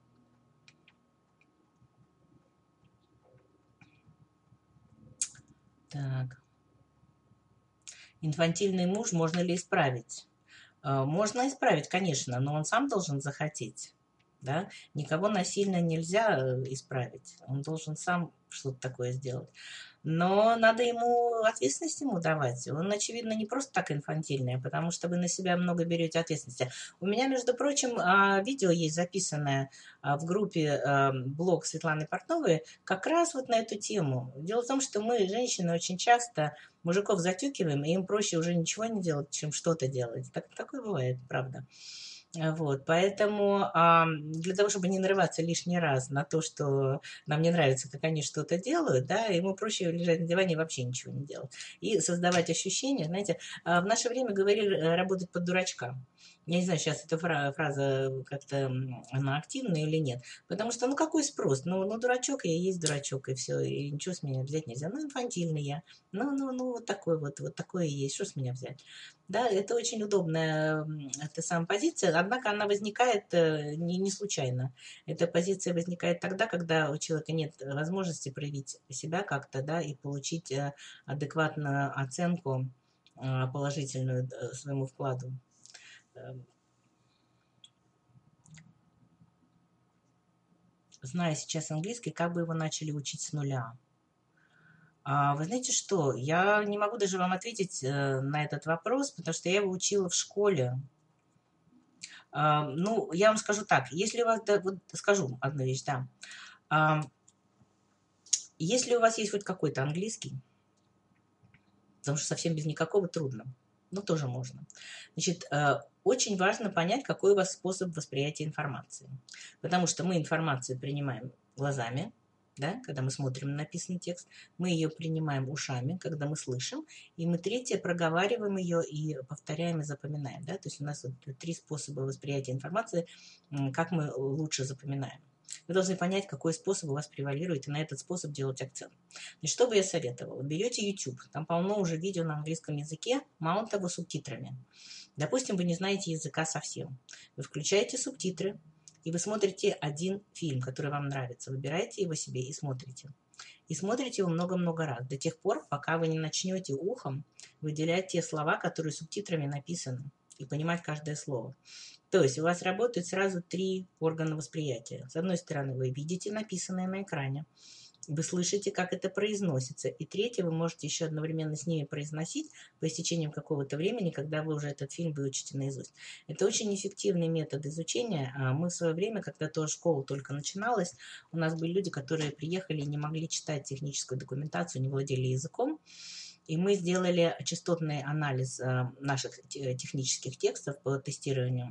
Так. Инфантильный муж можно ли исправить? Можно исправить, конечно, но он сам должен захотеть. Да? Никого насильно нельзя исправить. Он должен сам что-то такое сделать. Но надо ему ответственность ему давать. Он, очевидно, не просто так инфантильный, а потому что вы на себя много берете ответственности. У меня, между прочим, видео есть записанное в группе блог Светланы Портновой как раз вот на эту тему. Дело в том, что мы, женщины, очень часто мужиков затюкиваем, и им проще уже ничего не делать, чем что-то делать. Такое бывает, правда. Вот, поэтому для того, чтобы не нарываться лишний раз на то, что нам не нравится, как они что-то делают, да, ему проще лежать на диване и вообще ничего не делать. И создавать ощущение, знаете, в наше время говорили работать под дурачка. Я не знаю, сейчас эта фраза как-то она активна или нет. Потому что, ну какой спрос? Ну дурачок я и есть дурачок, и все, и ничего с меня взять нельзя. Ну, инфантильный я. Ну, вот такой вот такое и есть. Что с меня взять? Да, это очень удобная эта самая позиция, однако она возникает не случайно. Эта позиция возникает тогда, когда у человека нет возможности проявить себя как-то, да, и получить адекватную оценку положительную своему вкладу. Зная сейчас английский, как бы его начали учить с нуля? Вы знаете что, я не могу даже вам ответить на этот вопрос, потому что я его учила в школе. Ну, я вам скажу так, если у вас, да, вот скажу одну вещь, да. Если у вас есть хоть какой-то английский, потому что совсем без никакого трудно. но тоже можно. Значит, очень важно понять, какой у вас способ восприятия информации. Потому что мы информацию принимаем глазами, да, когда мы смотрим на написанный текст, мы ее принимаем ушами, когда мы слышим, и мы третье проговариваем ее и повторяем и запоминаем. Да? То есть у нас вот 3 способа восприятия информации, как мы лучше запоминаем. Вы должны понять, какой способ у вас превалирует, и на этот способ делать акцент. И что бы я советовала? Берете YouTube, там полно уже видео на английском языке, мало того, субтитрами. Допустим, вы не знаете языка совсем. Вы включаете субтитры, и вы смотрите один фильм, который вам нравится. Выбираете его себе и смотрите. И смотрите его много-много раз, до тех пор, пока вы не начнете ухом выделять те слова, которые субтитрами написаны, и понимать каждое слово. То есть у вас работают сразу 3 органа восприятия. С одной стороны, вы видите написанное на экране, вы слышите, как это произносится. И третье, вы можете еще одновременно с ними произносить по истечению какого-то времени, когда вы уже этот фильм выучите наизусть. Это очень эффективный метод изучения. Мы в свое время, когда тоже школа только начиналась, у нас были люди, которые приехали и не могли читать техническую документацию, не владели языком. И мы сделали частотный анализ наших технических текстов по тестированию.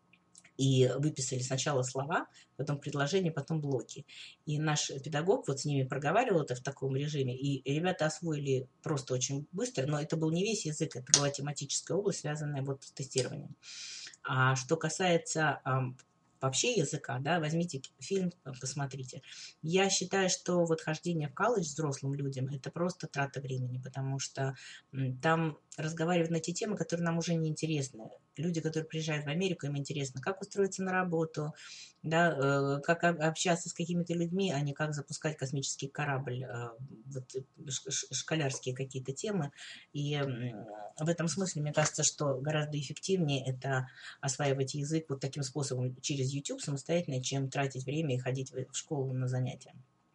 И выписали сначала слова, потом предложения, потом блоки. И наш педагог вот с ними проговаривал это в таком режиме, и ребята освоили просто очень быстро, но это был не весь язык, это была тематическая область, связанная вот с тестированием. А что касается вообще языка, да, возьмите фильм, посмотрите. Я считаю, что вот хождение в колледж взрослым людям – это просто трата времени, потому что там разговаривают на те темы, которые нам уже не интересны. Люди, которые приезжают в Америку, им интересно, как устроиться на работу, да, как общаться с какими-то людьми, а не как запускать космический корабль, вот, школярские какие-то темы. И в этом смысле, мне кажется, что гораздо эффективнее это осваивать язык вот таким способом через YouTube самостоятельно, чем тратить время и ходить в школу на занятия.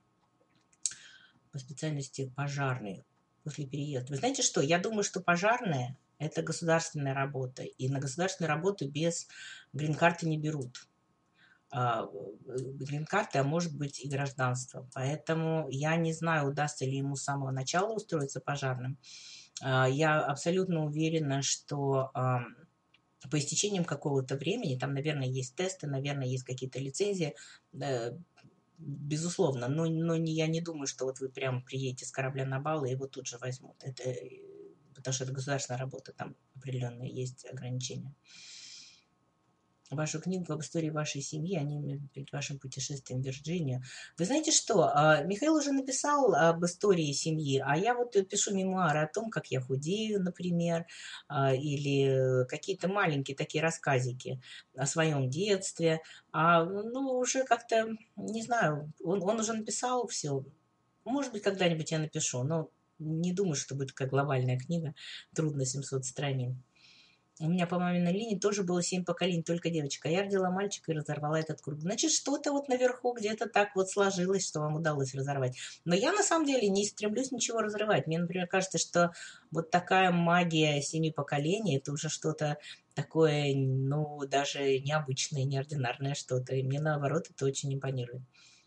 По специальности пожарный после переезда. Вы знаете что? Я думаю, что пожарная – это государственная работа. И на государственную работу без грин-карты не берут. Грин-карты, а может быть и гражданство. Поэтому я не знаю, удастся ли ему с самого начала устроиться пожарным. Я абсолютно уверена, что по истечениям какого-то времени, там, наверное, есть тесты, наверное, есть какие-то лицензии, безусловно, но я не думаю, что вот вы прям приедете с корабля на бал и его тут же возьмут. Потому что это государственная работа, там определенные есть ограничения. Вашу книгу об истории вашей семьи, они перед вашим путешествием в Вирджинию. Вы знаете что, Михаил уже написал об истории семьи, а я вот пишу мемуары о том, как я худею, например, или какие-то маленькие такие рассказики о своем детстве. Ну, уже как-то, не знаю, он уже написал все. Может быть, когда-нибудь я напишу, но не думаю, что будет такая глобальная книга, трудно 700 страниц. У меня по маминой линии тоже было 7 поколений, только девочка. Я родила мальчика и разорвала этот круг. Значит, что-то вот наверху где-то так вот сложилось, что вам удалось разорвать. Но я на самом деле не стремлюсь ничего разрывать. Мне, например, кажется, что вот такая магия 7 поколений – это уже что-то такое, ну, даже необычное, неординарное что-то. И мне, наоборот, это очень импонирует.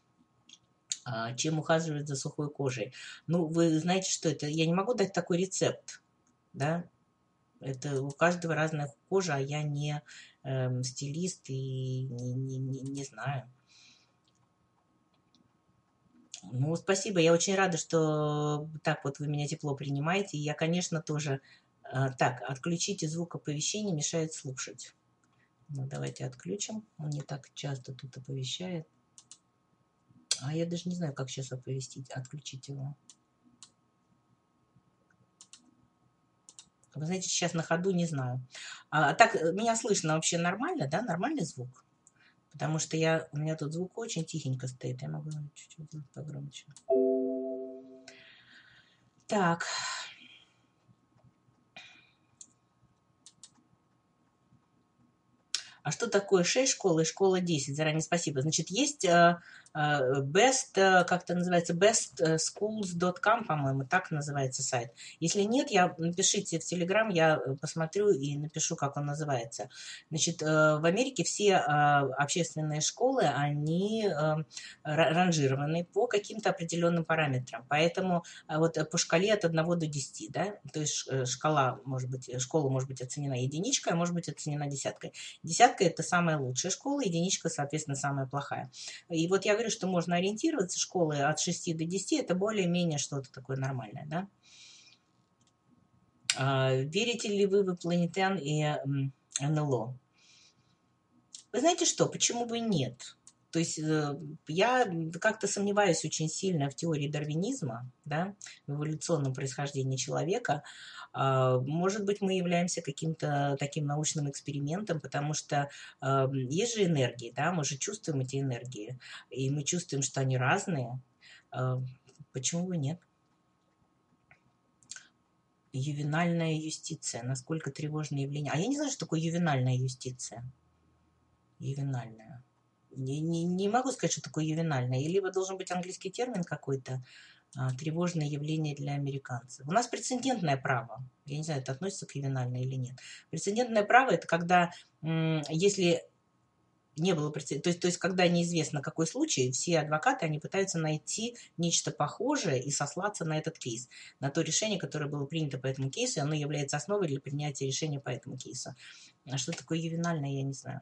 Чем ухаживать за сухой кожей? Ну, вы знаете, что это? Я не могу дать такой рецепт, да? Это у каждого разная кожа, а я не стилист и не знаю. Ну, спасибо, я очень рада, что так вот вы меня тепло принимаете. Я, конечно, тоже... Так, отключите звук оповещения, мешает слушать. Ну, давайте отключим. Он не так часто тут оповещает. А я даже не знаю, как сейчас оповестить, отключить его. Вы знаете, сейчас на ходу не знаю. Так, меня слышно вообще нормально, да? Нормальный звук? Потому что у меня тут звук очень тихенько стоит. Я могу чуть-чуть сделать погромче. Так. А что такое 6 школ и школа 10? Заранее спасибо. Значит, есть best, как это называется, bestschools.com, по-моему, так называется сайт. Если нет, напишите в Telegram, я посмотрю и напишу, как он называется. Значит, в Америке все общественные школы, они ранжированы по каким-то определенным параметрам. Поэтому вот по шкале от 1 до 10, да, то есть школа может быть оценена единичкой, а может быть оценена десяткой. Десятка – это самая лучшая школа, единичка, соответственно, самая плохая. И вот я говорю, что можно ориентироваться, школы от 6 до 10 – это более-менее что-то такое нормальное, да. Верите ли вы в инопланетян и НЛО? Вы знаете что, почему бы и нет? То есть я как-то сомневаюсь очень сильно в теории дарвинизма, да, в эволюционном происхождении человека. Может быть, мы являемся каким-то таким научным экспериментом, потому что есть же энергии, да, мы же чувствуем эти энергии, и мы чувствуем, что они разные. Почему бы нет? Ювенальная юстиция. Насколько тревожное явление. А я не знаю, что такое ювенальная юстиция. Ювенальная. Не могу сказать, что такое ювенальное. И либо должен быть английский термин какой-то, тревожное явление для американцев. У нас прецедентное право. Я не знаю, это относится к ювенальной или нет. Прецедентное право – это когда, если не было прецедента, то есть когда неизвестно какой случай, все адвокаты, они пытаются найти нечто похожее и сослаться на этот кейс, на то решение, которое было принято по этому кейсу, и оно является основой для принятия решения по этому кейсу. А что такое ювенальное, я не знаю.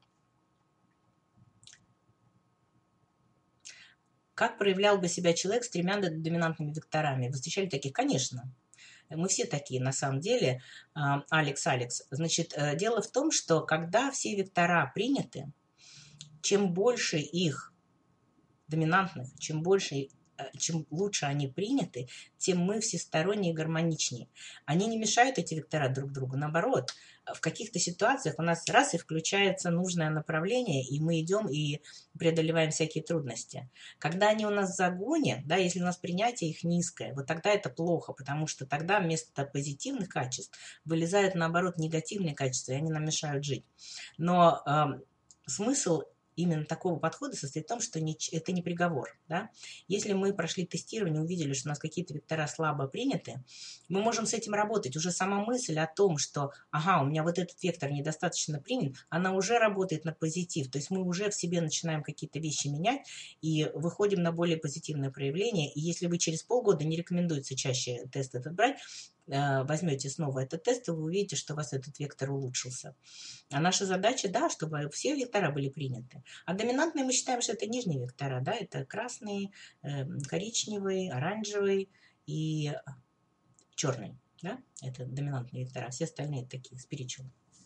Как проявлял бы себя человек с 3 доминантными векторами? Вы встречали таких? Конечно. Мы все такие, на самом деле. Алекс. Значит, дело в том, что когда все вектора приняты, чем больше их доминантных, чем лучше они приняты, тем мы всестороннее и гармоничнее. Они не мешают, эти вектора, друг другу. Наоборот, в каких-то ситуациях у нас раз и включается нужное направление, и мы идем и преодолеваем всякие трудности. Когда они у нас в загоне, да, если у нас принятие их низкое, вот тогда это плохо, потому что тогда вместо позитивных качеств вылезают, наоборот, негативные качества, и они нам мешают жить. Но смысл именно такого подхода состоит в том, что это не приговор. Да? Если мы прошли тестирование, увидели, что у нас какие-то вектора слабо приняты, мы можем с этим работать. Уже сама мысль о том, что ага, у меня вот этот вектор недостаточно принят, она уже работает на позитив. То есть мы уже в себе начинаем какие-то вещи менять и выходим на более позитивное проявление. И если вы через полгода, не рекомендуется чаще тест этот брать, возьмете снова этот тест, и вы увидите, что у вас этот вектор улучшился. А наша задача, да, чтобы все вектора были приняты. А доминантные мы считаем, что это нижние вектора, да, это красный, коричневый, оранжевый и черный, да, это доминантные вектора. Все остальные такие spiritual.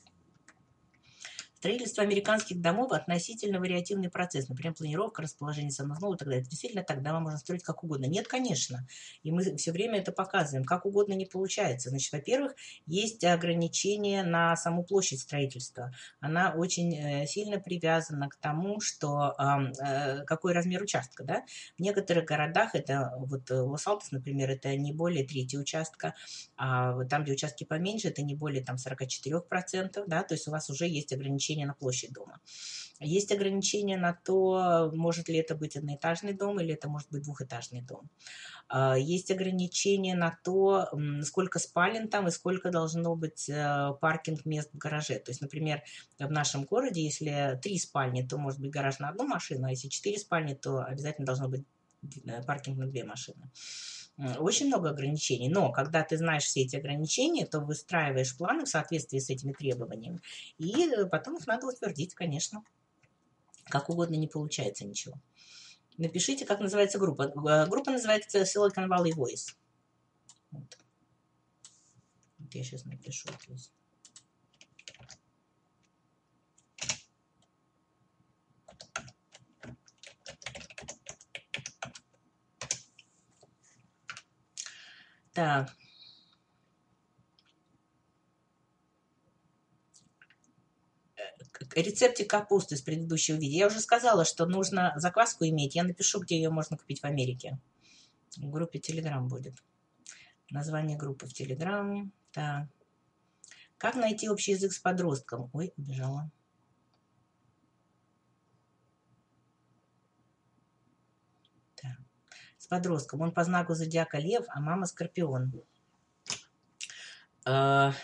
Строительство американских домов – относительно вариативный процесс. Например, планировка, расположение санузлов и так далее. Это действительно так, дома можно строить как угодно. Нет, конечно. И мы все время это показываем. Как угодно не получается. Значит, во-первых, есть ограничения на саму площадь строительства. Она очень сильно привязана к тому, что какой размер участка. Да? В некоторых городах, это вот Лос-Алтос, например, это не более трети участка. А там, где участки поменьше, это не более там 44%. Да? То есть у вас уже есть ограничения на площадь дома. Есть ограничения на то, может ли это быть одноэтажный дом или это может быть двухэтажный дом. Есть ограничения на то, сколько спален там и сколько должно быть паркинг мест в гараже. То есть, например, в нашем городе, если 3 спальни, то может быть гараж на 1 машину, а если 4 спальни, то обязательно должно быть паркинг на 2 машины. Очень много ограничений, но когда ты знаешь все эти ограничения, то выстраиваешь планы в соответствии с этими требованиями, и потом их надо утвердить, конечно. Как угодно не получается ничего. Напишите, как называется группа. Группа называется Silicon Valley Voice. Вот я сейчас напишу здесь. Так. Рецептик капусты с предыдущего видео. Я уже сказала, что нужно закваску иметь. Я напишу, где ее можно купить в Америке. В группе Telegram будет. Название группы в Telegram. Так. Как найти общий язык с подростком? Ой, убежала. подростком. Он по знаку зодиака Лев, а мама Скорпион. Ну,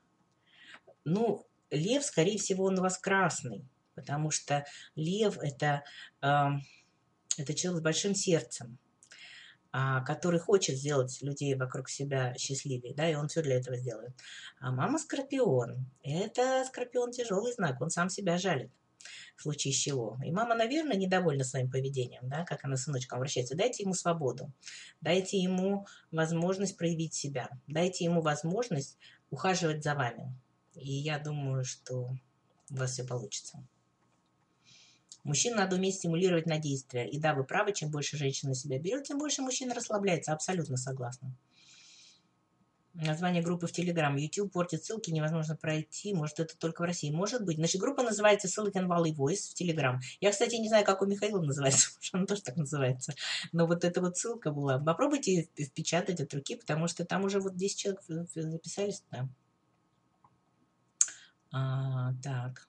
Лев, скорее всего, он у вас красный, потому что Лев это человек с большим сердцем, который хочет сделать людей вокруг себя счастливее, да, и он все для этого сделает. А мама Скорпион, это Скорпион тяжелый знак, он сам себя жалит, в случае чего. И мама, наверное, недовольна своим поведением, да, как она с сыночком обращается. Дайте ему свободу, дайте ему возможность проявить себя, дайте ему возможность ухаживать за вами. И я думаю, что у вас все получится. Мужчин надо уметь стимулировать на действия. И да, вы правы, чем больше женщина на себя берет, тем больше мужчина расслабляется. Абсолютно согласна. Название группы в Телеграм. YouTube портит ссылки, невозможно пройти. Может, это только в России. Может быть. Значит, группа называется Silicon Valley Voice в Телеграм. Я, кстати, не знаю, как у Михаила называется. Может, она тоже так называется. Но вот эта вот ссылка была. Попробуйте впечатать от руки, потому что там уже вот 10 человек записались. Да. Так.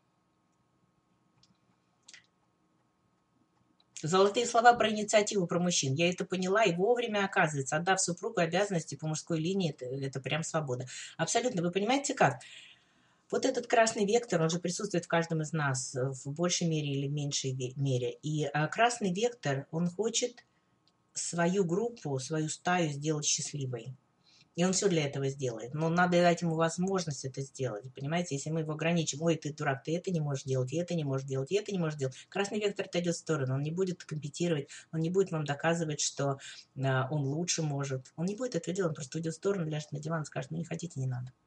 Золотые слова про инициативу, про мужчин. Я это поняла и вовремя, оказывается, отдав супругу обязанности по мужской линии, это прям свобода. Абсолютно. Вы понимаете как? Вот этот красный вектор, он же присутствует в каждом из нас в большей мере или меньшей мере. И красный вектор, он хочет свою группу, свою стаю сделать счастливой. И он все для этого сделает. Но надо дать ему возможность это сделать. Понимаете, если мы его ограничим, ой, ты дурак, ты это не можешь делать, и это не можешь делать, и это не можешь делать. Красный вектор отойдет в сторону. Он не будет компетировать, он не будет вам доказывать, что он лучше может. Он не будет этого делать, он просто уйдет в сторону, ляжет на диван и скажет, ну не хотите, не надо.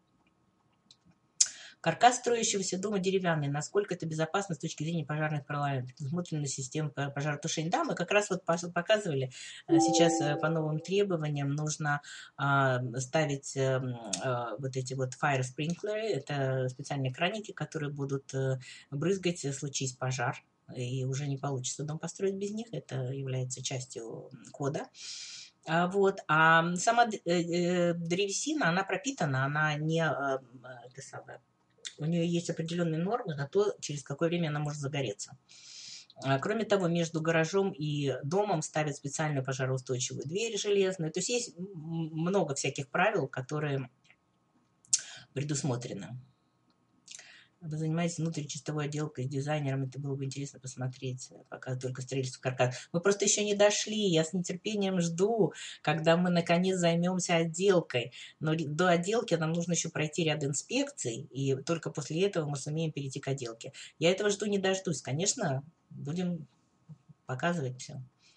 Каркас строящегося дома деревянный. Насколько это безопасно с точки зрения пожарных парламентов? Предусмотрена система пожаротушения. Да, мы как раз вот показывали. Сейчас по новым требованиям нужно ставить вот эти вот fire sprinklers. Это специальные краники, которые будут брызгать, случись пожар. И уже не получится дом построить без них. Это является частью кода. Вот. А сама древесина, она пропитана, она не... У нее есть определенные нормы на то, через какое время она может загореться. Кроме того, между гаражом и домом ставят специальную пожароустойчивую дверь железную. То есть есть много всяких правил, которые предусмотрены. Вы занимаетесь внутричистовой отделкой с дизайнером, это было бы интересно посмотреть, пока только строительство каркаса. Мы просто еще не дошли, я с нетерпением жду, когда мы наконец займемся отделкой. Но до отделки нам нужно еще пройти ряд инспекций, и только после этого мы сумеем перейти к отделке. Я этого жду не дождусь. Конечно, будем показывать все.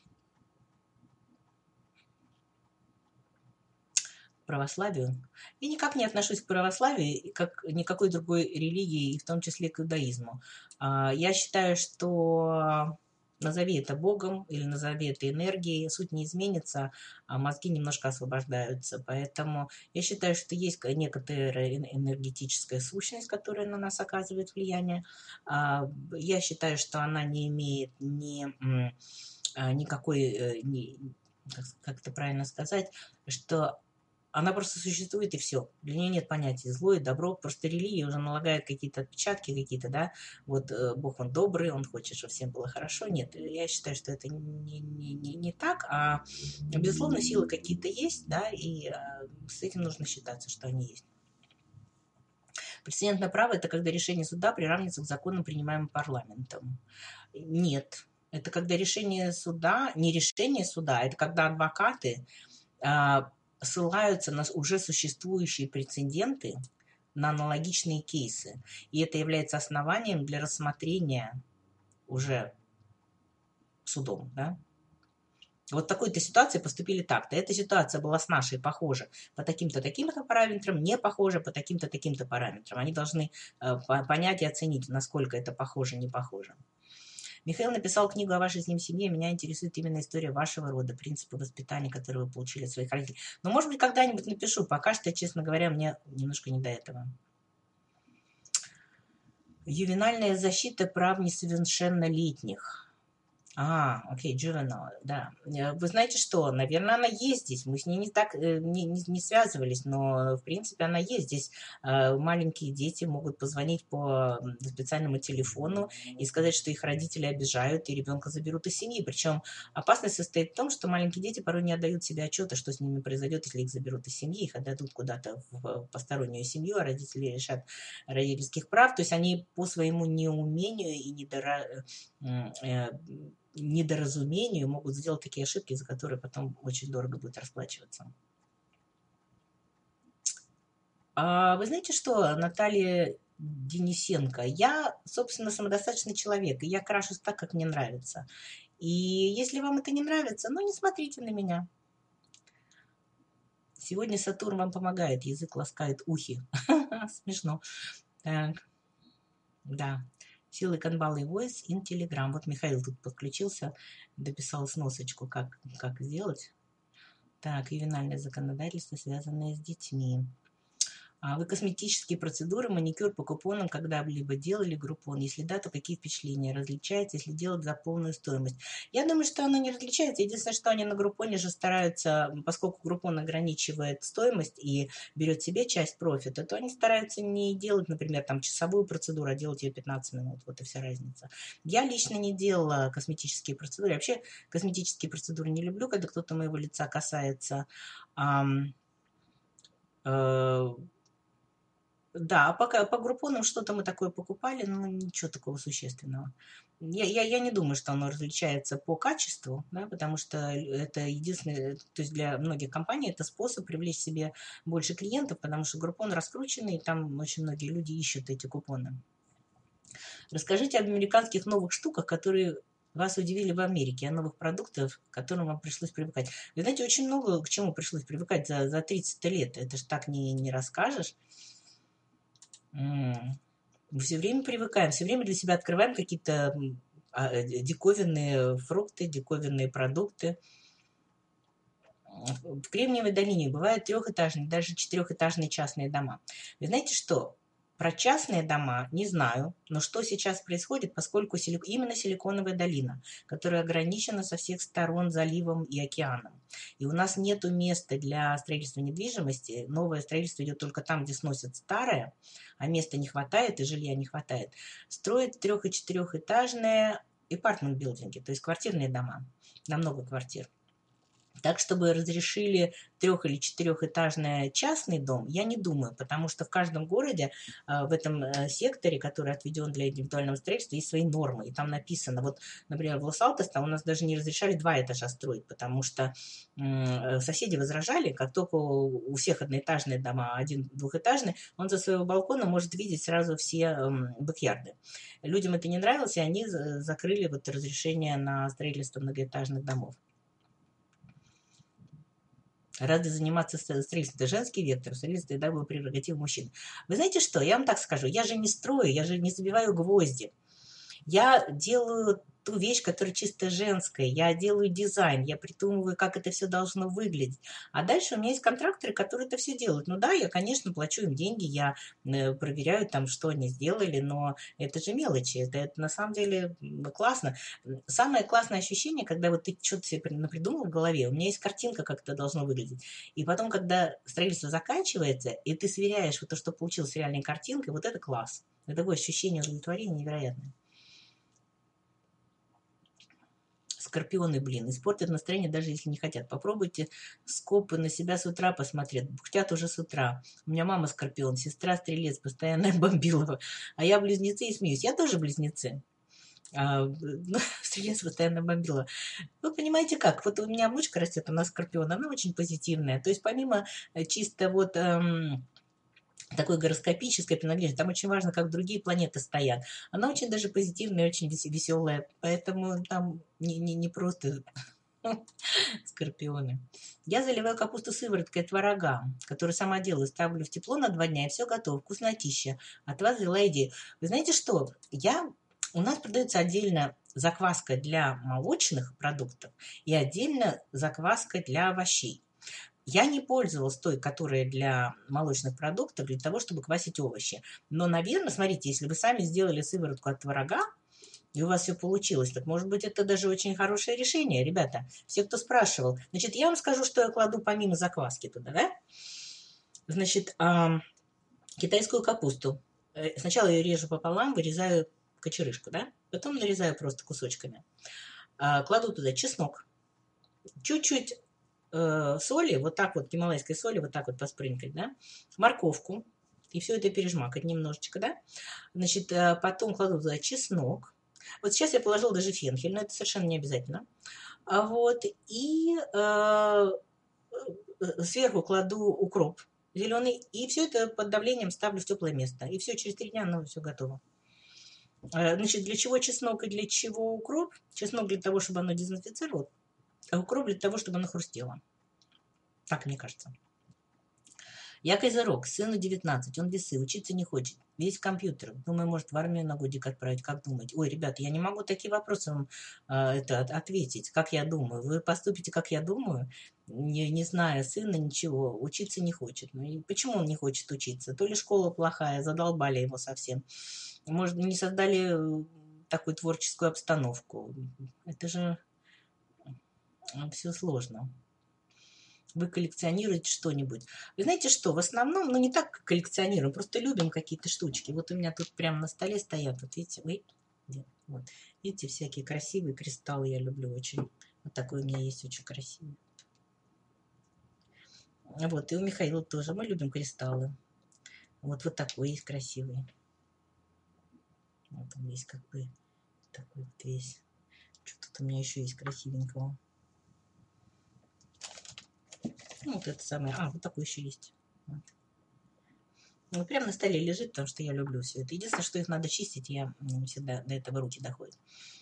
Православию. Я никак не отношусь к православию, как никакой другой религии, и в том числе к иудаизму. Я считаю, что назови это Богом или назови это энергией, суть не изменится, а мозги немножко освобождаются. Поэтому я считаю, что есть некоторая энергетическая сущность, которая на нас оказывает влияние. Я считаю, что она не имеет никакой, как это правильно сказать, что она просто существует, и все. Для нее нет понятия зло и добро. Просто религия уже налагает какие-то отпечатки какие-то, да. Вот Бог, он добрый, он хочет, чтобы всем было хорошо. Нет, я считаю, что это не так. А, безусловно, силы какие-то есть, да, и с этим нужно считаться, что они есть. Прецедентное право – это когда решение суда приравнивается к законам, принимаемым парламентом. Нет. Это когда решение суда, не решение суда, это когда адвокаты ссылаются на уже существующие прецеденты, на аналогичные кейсы. И это является основанием для рассмотрения уже судом. Да? Вот в такой-то ситуации поступили так-то. Эта ситуация была с нашей похожа по таким-то, таким-то параметрам, не похожа по таким-то, таким-то параметрам. Они должны понять и оценить, насколько это похоже, не похоже. Михаил написал книгу о вашей с ним семье. Меня интересует именно история вашего рода, принципы воспитания, которые вы получили от своих родителей. Но, может быть, когда-нибудь напишу. Пока что, честно говоря, мне немножко не до этого. Ювенальная защита прав несовершеннолетних. Окей, Juvenile, да. Вы знаете что, наверное, она есть здесь. Мы с ней не так не связывались, но, в принципе, она есть здесь. Маленькие дети могут позвонить по специальному телефону и сказать, что их родители обижают, и ребенка заберут из семьи. Причем опасность состоит в том, что маленькие дети порой не отдают себе отчета, что с ними произойдет, если их заберут из семьи, их отдадут куда-то в постороннюю семью, а родители лишат родительских прав. То есть они по своему неумению и недоразумению могут сделать такие ошибки, за которые потом очень дорого будет расплачиваться. Вы знаете что, Наталья Денисенко, я, собственно, самодостаточный человек, и я крашусь так, как мне нравится. И если вам это не нравится, ну, не смотрите на меня. Сегодня Сатурн вам помогает, язык ласкает ухи. Смешно. Так, да. Силы Канбалы Voice in Telegram. Вот Михаил тут подключился, дописал сносочку, как сделать. Так, ювенальное законодательство, связанное с детьми. Вы косметические процедуры, маникюр по купонам когда-либо делали, группон? Если да, то какие впечатления? Различается, если делать за полную стоимость? Я думаю, что оно не различается. Единственное, что они на группоне же стараются, поскольку группон ограничивает стоимость и берет себе часть профита, то они стараются не делать, например, там часовую процедуру, а делать ее 15 минут. Вот и вся разница. Я лично не делала косметические процедуры. Я вообще косметические процедуры не люблю, когда кто-то моего лица касается. Да, пока по группонам что-то мы такое покупали, но ничего такого существенного. Я не думаю, что оно различается по качеству, да, потому что это единственное, то есть для многих компаний это способ привлечь себе больше клиентов, потому что группон раскрученный, и там очень многие люди ищут эти купоны. Расскажите об американских новых штуках, которые вас удивили в Америке, о новых продуктах, к которым вам пришлось привыкать. Вы знаете, очень много к чему пришлось привыкать за 30 лет. Это же так не расскажешь. Мы все время привыкаем, все время для себя открываем какие-то диковинные фрукты, диковинные продукты. В Кремниевой долине бывают трехэтажные, даже четырехэтажные частные дома. Вы знаете что? Про частные дома не знаю, но что сейчас происходит, поскольку именно Силиконовая долина, которая ограничена со всех сторон заливом и океаном. И у нас нет места для строительства недвижимости. Новое строительство идет только там, где сносят старое, а места не хватает и жилья не хватает. Строят трех- и четырехэтажные апартмент-билдинги, то есть квартирные дома, на много квартир. Так, чтобы разрешили трех- или четырехэтажный частный дом, я не думаю, потому что в каждом городе в этом секторе, который отведен для индивидуального строительства, есть свои нормы. И там написано, вот, например, в Лос-Алтос у нас даже не разрешали 2 этажа строить, потому что соседи возражали, как только у всех одноэтажные дома, один двухэтажный, он со своего балкона может видеть сразу все бэк-ярды. Людям это не нравилось, и они закрыли вот разрешение на строительство многоэтажных домов. Рады заниматься строительством. Это женский вектор, строительство всегда был прерогатив мужчин. Вы знаете что, я вам так скажу, я же не строю, я же не забиваю гвозди. Я делаю ту вещь, которая чисто женская. Я делаю дизайн, я придумываю, как это все должно выглядеть. А дальше у меня есть контракторы, которые это все делают. Ну да, я, конечно, плачу им деньги, я проверяю там, что они сделали, но это же мелочи. Это на самом деле классно. Самое классное ощущение, когда вот ты что-то себе напридумал в голове, у меня есть картинка, как это должно выглядеть. И потом, когда строительство заканчивается, и ты сверяешь вот то, что получилось с реальной картинкой, вот это класс. Это такое ощущение удовлетворения невероятное. Скорпионы, блин, испортят настроение, даже если не хотят. Попробуйте скопы на себя с утра посмотреть. Бухтят уже с утра. У меня мама скорпион, сестра стрелец, постоянно бомбила. А я близнецы и смеюсь. Я тоже близнецы. Стрелец постоянно бомбила. Вы понимаете как? Вот у меня внучка растет, она скорпион, она очень позитивная. То есть помимо чисто вот такой гороскопической принадлежности, там очень важно, как другие планеты стоят. Она очень даже позитивная, очень веселая, поэтому там не просто скорпионы. Я заливаю капусту сывороткой от творога, которую сама делаю, ставлю в тепло на 2 дня, и все готово, вкуснотища. От вас взяла идею. Вы знаете что? У нас продается отдельно закваска для молочных продуктов и отдельно закваска для овощей. Я не пользовалась той, которая для молочных продуктов, для того, чтобы квасить овощи. Но, наверное, смотрите, если вы сами сделали сыворотку от творога, и у вас все получилось. Так, может быть, это даже очень хорошее решение, ребята. Все, кто спрашивал. Значит, я вам скажу, что я кладу помимо закваски туда, да? Значит, китайскую капусту. Сначала ее режу пополам, вырезаю кочерышку, да? Потом нарезаю просто кусочками. Кладу туда чеснок. Чуть-чуть соли, вот так вот, гималайской соли, вот так вот поспрынькать, да? Морковку. И все это пережмакать немножечко, да? Значит, потом кладу туда чеснок. Вот сейчас я положила даже фенхель, но это совершенно не обязательно. Вот. И сверху кладу укроп зеленый. И все это под давлением ставлю в теплое место. И все, через 3 дня оно все готово. Значит, для чего чеснок и для чего укроп? Чеснок для того, чтобы оно дезинфицировало, а укроп для того, чтобы оно хрустело. Так мне кажется. Я Кайзерок, сыну 19, он весы, учиться не хочет, весь в компьютерах. Думаю, может, в армию на годик отправить, как думать? Ой, ребята, я не могу такие вопросы вам ответить, как я думаю. Вы поступите, как я думаю, не зная сына, ничего, учиться не хочет. Ну, и почему он не хочет учиться? То ли школа плохая, задолбали его совсем. Может, не создали такую творческую обстановку. Это же все сложно. Вы коллекционируете что-нибудь. Вы знаете что, в основном, ну не так коллекционируем, просто любим какие-то штучки. Вот у меня тут прямо на столе стоят, вот видите, вот, видите, всякие красивые кристаллы я люблю очень. Вот такой у меня есть очень красивый. Вот, и у Михаила тоже, мы любим кристаллы. Вот такой есть красивый. Вот он есть как бы такой вот весь. Что тут у меня еще есть красивенького. Ну, вот это самое. Вот такой еще есть. Вот. Ну, прямо на столе лежит, потому что я люблю все это. Единственное, что их надо чистить, я не всегда до этого руки доходят.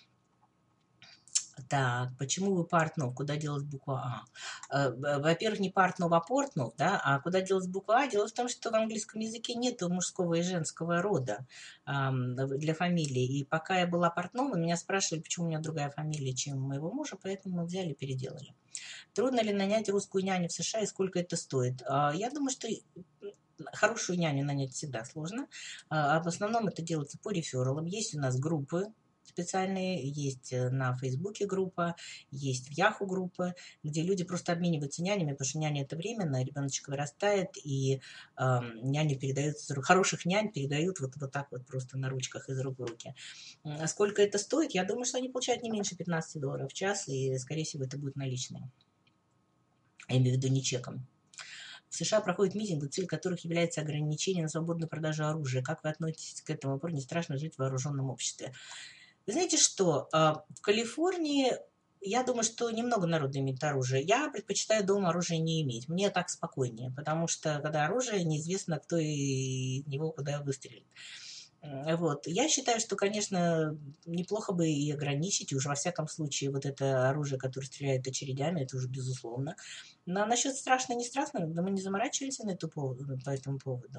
Так, почему вы Портнов? Куда делась буква А? Во-первых, не Портнов, а Портнов, да? А куда делась буква А? Дело в том, что в английском языке нет мужского и женского рода для фамилии. И пока я была Портновой, меня спрашивали, почему у меня другая фамилия, чем у моего мужа, поэтому мы взяли и переделали. Трудно ли нанять русскую няню в США и сколько это стоит? Я думаю, что хорошую няню нанять всегда сложно. В основном это делается по рефералам. Есть у нас группы специальные, есть на Фейсбуке группа, есть в Яху группа, где люди просто обмениваются нянями, потому что няня это временно, ребеночек вырастает, и няни передаются, хороших нянь передают вот так вот просто на ручках из рук в руки. А сколько это стоит? Я думаю, что они получают не меньше $15 в час, и, скорее всего, это будет наличные. Я имею в виду не чеком. В США проходят митинги, цель которых является ограничение на свободную продажу оружия. Как вы относитесь к этому вопросу? Не страшно жить в вооруженном обществе? Вы знаете что? В Калифорнии, я думаю, что немного народу имеет оружие. Я предпочитаю дома оружие не иметь. Мне так спокойнее, потому что когда оружие, неизвестно, кто из него куда выстрелит. Вот. Я считаю, что, конечно, неплохо бы и ограничить, и уж во всяком случае вот это оружие, которое стреляет очередями, это уже безусловно. Но насчет страшно, не страшно, да мы не заморачивались по этому поводу.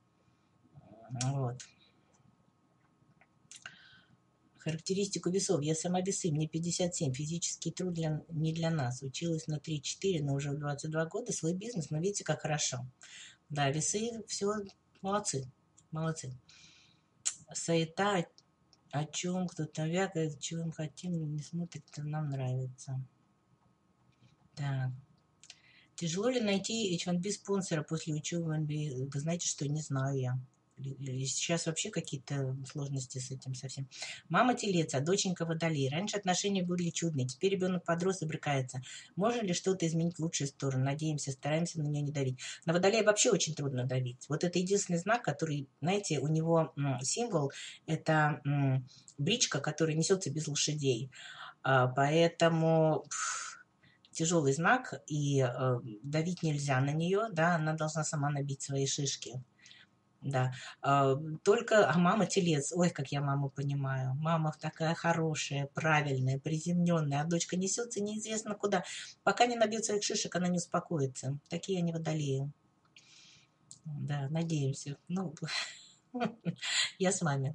Вот. Характеристику весов. Я сама весы, мне 57. Физический труд не для нас. Училась на 3-4, но уже в 22 года свой бизнес. Но видите, как хорошо. Да, весы, все, молодцы. Молодцы. Суета, о чем кто-то вякает, чего мы хотим, не смотрит, это нам нравится. Так. Тяжело ли найти H1B спонсора после учебы в MBA? Вы знаете, что не знаю я. Сейчас вообще какие-то сложности с этим совсем. Мама телец, а доченька водолей. Раньше отношения были чудные, теперь ребенок подрос и брыкается. Можно ли что-то изменить в лучшую сторону? Надеемся, стараемся на нее не давить. На водолея вообще очень трудно давить. Вот это единственный знак, который, знаете, у него символ, это бричка, которая несется без лошадей. Поэтому тяжелый знак, и давить нельзя на нее, да, она должна сама набить свои шишки. Да, только, мама телец, ой, как я маму понимаю, мама такая хорошая, правильная, приземленная, а дочка несется неизвестно куда, пока не набьет своих шишек, она не успокоится, такие они водолеи, да, надеемся, ну, я с вами.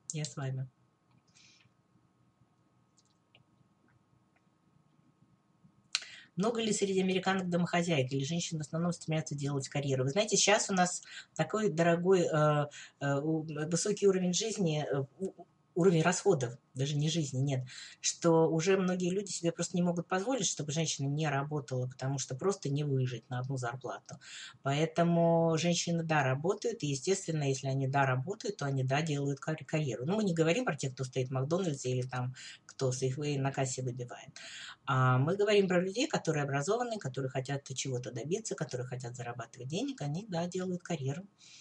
Много ли среди американок домохозяек, или женщины в основном стремятся делать карьеру? Вы знаете, сейчас у нас такой дорогой, высокий уровень жизни, уровень расходов, даже не жизни, нет, что уже многие люди себе просто не могут позволить, чтобы женщина не работала, потому что просто не выжить на одну зарплату. Поэтому женщины, да, работают, и, естественно, если они, да, работают, то они, да, делают карьеру. Но мы не говорим про тех, кто стоит в Макдональдсе или там, кто Сейфвей на кассе выбивает. А мы говорим про людей, которые образованы, которые хотят чего-то добиться, которые хотят зарабатывать денег, они, да, делают карьеру.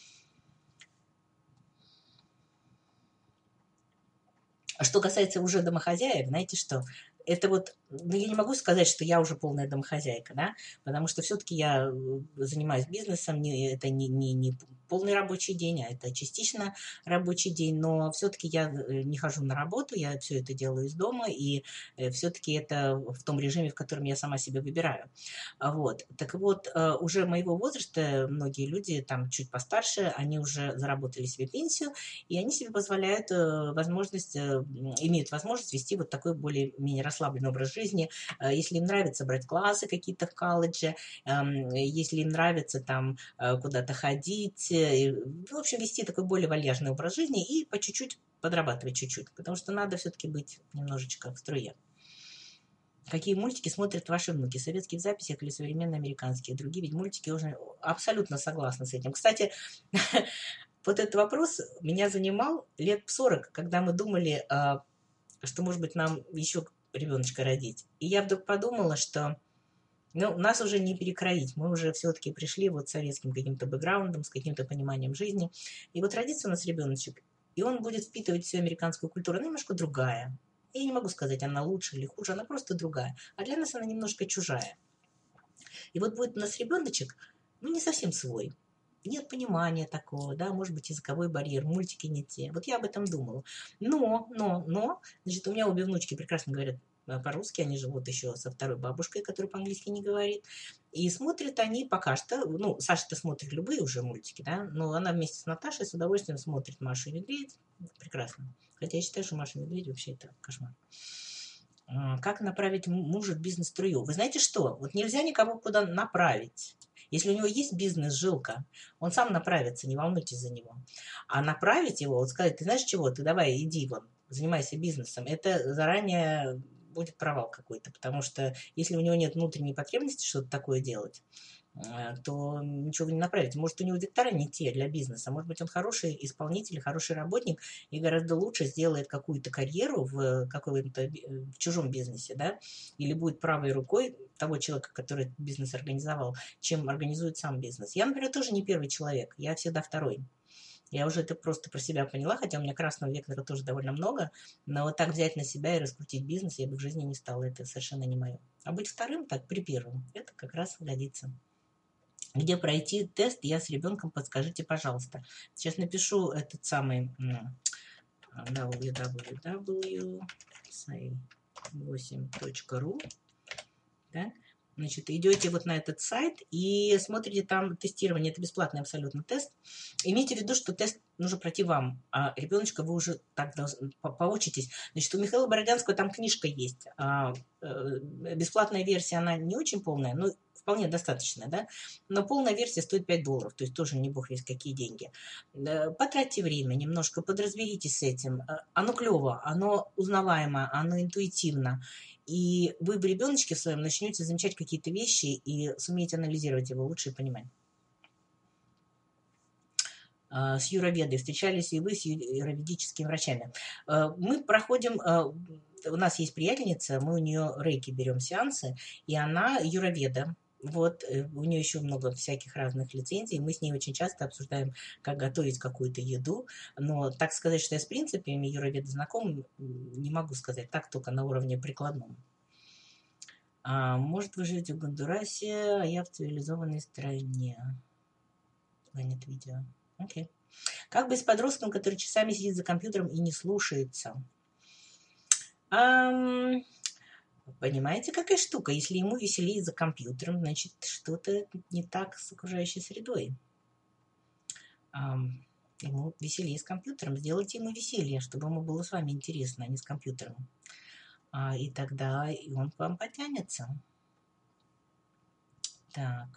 А что касается уже домохозяек, знаете что? Это вот, ну, я не могу сказать, что я уже полная домохозяйка, да, потому что все-таки я занимаюсь бизнесом, это не полный рабочий день, а это частично рабочий день, но все-таки я не хожу на работу, я все это делаю из дома, и все-таки это в том режиме, в котором я сама себе выбираю. Вот. Так вот, уже моего возраста многие люди, там, чуть постарше, они уже заработали себе пенсию, и они себе позволяют имеют возможность вести вот такой более-менее расслабленный образ жизни. Если им нравится брать классы какие-то в колледже, если им нравится там куда-то ходить, в общем, вести такой более вальяжный образ жизни и по чуть-чуть подрабатывать чуть-чуть, потому что надо все-таки быть немножечко в струе. Какие мультики смотрят ваши внуки? Советские в записях или современные американские? Другие ведь мультики уже абсолютно согласна с этим. Кстати, вот этот вопрос меня занимал лет 40, когда мы думали, что, может быть, нам еще ребеночка родить. И я вдруг подумала, что нас уже не перекроить. Мы уже все-таки пришли вот с советским каким-то бэкграундом, с каким-то пониманием жизни. И вот родится у нас ребеночек, и он будет впитывать всю американскую культуру. Она немножко другая. Я не могу сказать, она лучше или хуже, она просто другая. А для нас она немножко чужая. И вот будет у нас ребеночек, не совсем свой. Нет понимания такого, да, может быть, языковой барьер, мультики не те. Вот я об этом думала. Но, значит, у меня обе внучки прекрасно говорят по-русски, они живут еще со второй бабушкой, которая по-английски не говорит. И смотрят они пока что, Саша-то смотрит любые уже мультики, да, но она вместе с Наташей с удовольствием смотрит «Машу и Медведь». Прекрасно. Хотя я считаю, что «Маша и Медведь» вообще это кошмар. Как направить мужа в бизнес-струю? Вы знаете что? Вот нельзя никого куда направить. Если у него есть бизнес-жилка, он сам направится, не волнуйтесь за него. А направить его, вот сказать, ты знаешь чего, ты давай иди вон, занимайся бизнесом, это заранее будет провал какой-то, потому что если у него нет внутренней потребности что-то такое делать, то ничего вы не направите. Может, у него вектора не те для бизнеса. Может быть, он хороший исполнитель, хороший работник и гораздо лучше сделает какую-то карьеру в каком-то в чужом бизнесе, да, или будет правой рукой того человека, который бизнес организовал, чем организует сам бизнес. Я, например, тоже не первый человек, я всегда второй. Я уже это просто про себя поняла, хотя у меня красного вектора тоже довольно много, но вот так взять на себя и раскрутить бизнес я бы в жизни не стала, это совершенно не мое. А быть вторым, так, при первом, это как раз годится. Где пройти тест, я с ребенком, подскажите, пожалуйста. Сейчас напишу этот самый www.say8.ru. Да? Значит, идете вот на этот сайт и смотрите там тестирование. Это бесплатный абсолютно тест. Имейте в виду, что тест нужно пройти вам, а ребеночка вы уже так поучитесь. Значит, у Михаила Бородянского там книжка есть. Бесплатная версия, она не очень полная, но вполне достаточная, да? Но полная версия стоит $5, то есть тоже не бог весть какие деньги. Потратьте время, немножко подразберитесь с этим. Оно клево, оно узнаваемо, оно интуитивно. И вы в ребеночке своем начнете замечать какие-то вещи и сумеете анализировать его лучше и понимать. С юроведой встречались и вы с юроведическими врачами. Мы проходим, у нас есть приятельница, мы у нее рейки берем сеансы, и она юроведа. Вот, у нее еще много всяких разных лицензий, мы с ней очень часто обсуждаем, как готовить какую-то еду, но так сказать, что я с принципами юроведа знаком, не могу сказать, так только на уровне прикладном. Может, вы живете в Гондурасе, а я в цивилизованной стране. Нет видео. Окей. Как быть с подростком, который часами сидит за компьютером и не слушается? Понимаете, какая штука? Если ему веселее за компьютером, значит, что-то не так с окружающей средой. Ему веселее с компьютером. Сделайте ему веселье, чтобы ему было с вами интересно, а не с компьютером. И тогда и он к вам потянется. Так.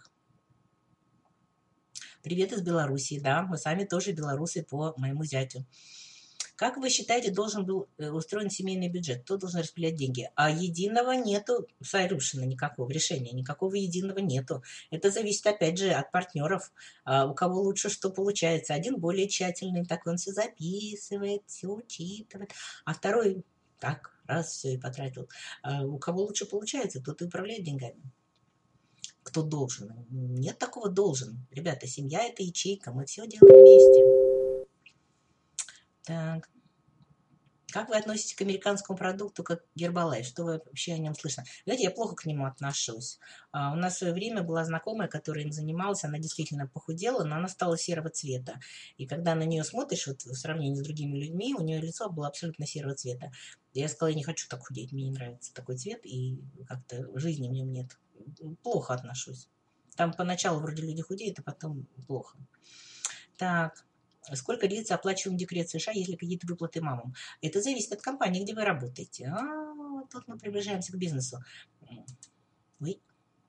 Привет из Белоруссии. Да, мы сами тоже белорусы по моему зятю. Как вы считаете, должен был устроен семейный бюджет? Кто должен распределять деньги? А единого нету, Сайрушина, никакого решения, никакого единого нету. Это зависит, опять же, от партнеров. У кого лучше что получается. Один более тщательный, так он все записывает, все учитывает. А второй так, раз, все и потратил. У кого лучше получается, тот и управляет деньгами. Кто должен? Нет такого должен. Ребята, семья – это ячейка, мы все делаем вместе. Так. Как вы относитесь к американскому продукту, как Гербалайф? Что вы вообще о нем слышно? Знаете, я плохо к нему отношусь. У нас в свое время была знакомая, которая им занималась, она действительно похудела, но она стала серого цвета. И когда на нее смотришь, вот в сравнении с другими людьми, у нее лицо было абсолютно серого цвета. Я сказала, я не хочу так худеть, мне не нравится такой цвет, и как-то жизни в нем нет. Плохо отношусь. Там поначалу вроде люди худеют, а потом плохо. Так. Сколько длится оплачиваемый декрет США, если какие-то выплаты мамам? Это зависит от компании, где вы работаете. Тут мы приближаемся к бизнесу. Ой.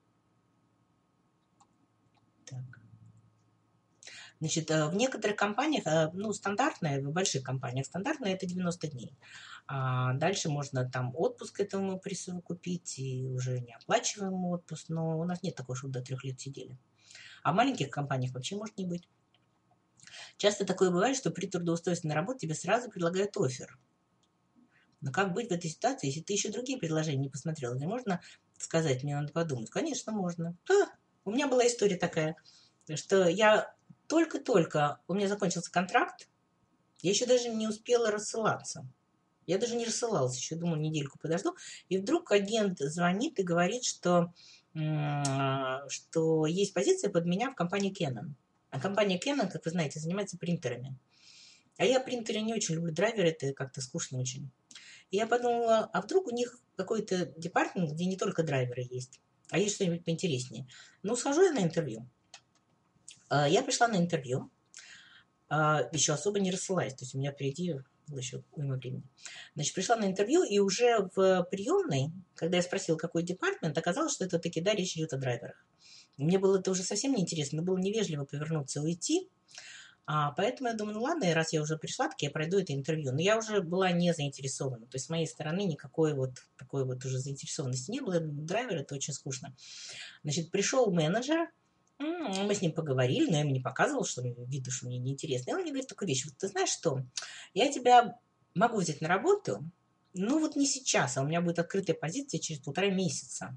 Так. Значит, в некоторых компаниях, ну, стандартная, в больших компаниях стандартная это 90 дней. А дальше можно там отпуск к этому присовокупить и уже неоплачиваемый отпуск, но у нас нет такого, что до 3 лет сидели. А в маленьких компаниях вообще может не быть. Часто такое бывает, что при трудоустройстве на работу тебе сразу предлагают оффер. Но как быть в этой ситуации, если ты еще другие предложения не посмотрел? Не можно сказать, мне надо подумать? Конечно, можно. У меня была история такая, что я только-только, у меня закончился контракт, я еще даже не успела рассылаться. Я даже не рассылалась, еще думаю, недельку подожду. И вдруг агент звонит и говорит, что есть позиция под меня в компании Canon. А компания Canon, как вы знаете, занимается принтерами. А я принтеры не очень люблю, драйверы, это как-то скучно очень. И я подумала, а вдруг у них какой-то департамент, где не только драйверы есть, а есть что-нибудь поинтереснее. Ну, схожу я на интервью. Я пришла на интервью, еще особо не рассылаясь, то есть у меня впереди было еще уйма времени. Значит, пришла на интервью, и уже в приемной, когда я спросила, какой департамент, оказалось, что это таки, да, речь идет о драйверах. Мне было это уже совсем неинтересно, но было невежливо повернуться и уйти. Поэтому я думаю, ну ладно, раз я уже пришла, так я пройду это интервью. Но я уже была не заинтересована. То есть с моей стороны никакой вот такой вот уже заинтересованности не было. Драйвер это очень скучно. Значит, пришел менеджер, мы с ним поговорили, но я ему не показывала, что видно, что мне неинтересно. И он мне говорит такую вещь: вот ты знаешь что, я тебя могу взять на работу, ну вот не сейчас, а у меня будет открытая позиция через 1,5 месяца.